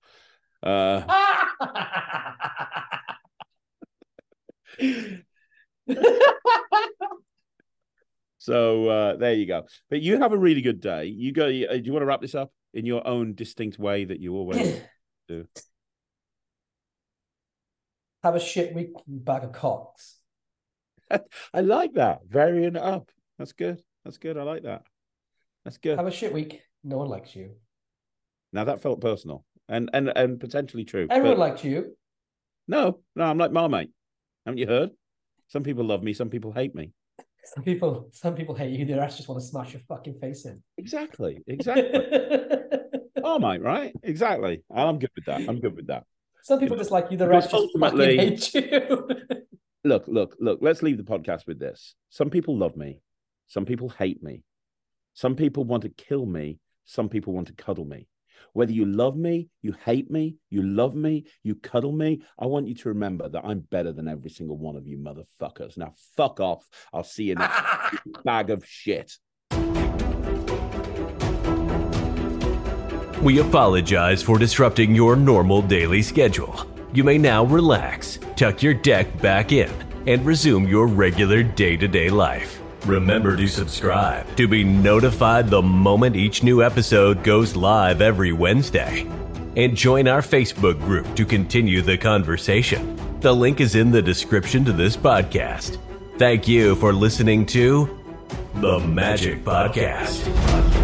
[SPEAKER 2] So there you go. But you have a really good day. You go. Do you want to wrap this up in your own distinct way that you always do?
[SPEAKER 3] Have a shit week, bag of cocks.
[SPEAKER 2] I like that. Varying it up. That's good. That's good. I like that. That's good.
[SPEAKER 3] Have a shit week. No one likes you.
[SPEAKER 2] Now that felt personal and potentially true.
[SPEAKER 3] Everyone liked you.
[SPEAKER 2] No, I'm like Marmite. Haven't you heard? Some people love me. Some people hate me.
[SPEAKER 3] Some people hate you. The rest just want to smash your fucking face in.
[SPEAKER 2] Exactly. Marmite, right? Exactly. I'm good with that. Some
[SPEAKER 3] people dislike you, the rest just fucking hate you.
[SPEAKER 2] Look. Let's leave the podcast with this. Some people love me. Some people hate me. Some people want to kill me. Some people want to cuddle me. Whether you love me, you hate me, you love me, you cuddle me, I want you to remember that I'm better than every single one of you motherfuckers. Now, fuck off. I'll see you next bag of shit.
[SPEAKER 1] We apologize for disrupting your normal daily schedule. You may now relax, tuck your deck back in, and resume your regular day-to-day life. Remember to subscribe to be notified the moment each new episode goes live every Wednesday. And join our Facebook group to continue the conversation. The link is in the description to this podcast. Thank you for listening to The Magic Podcast.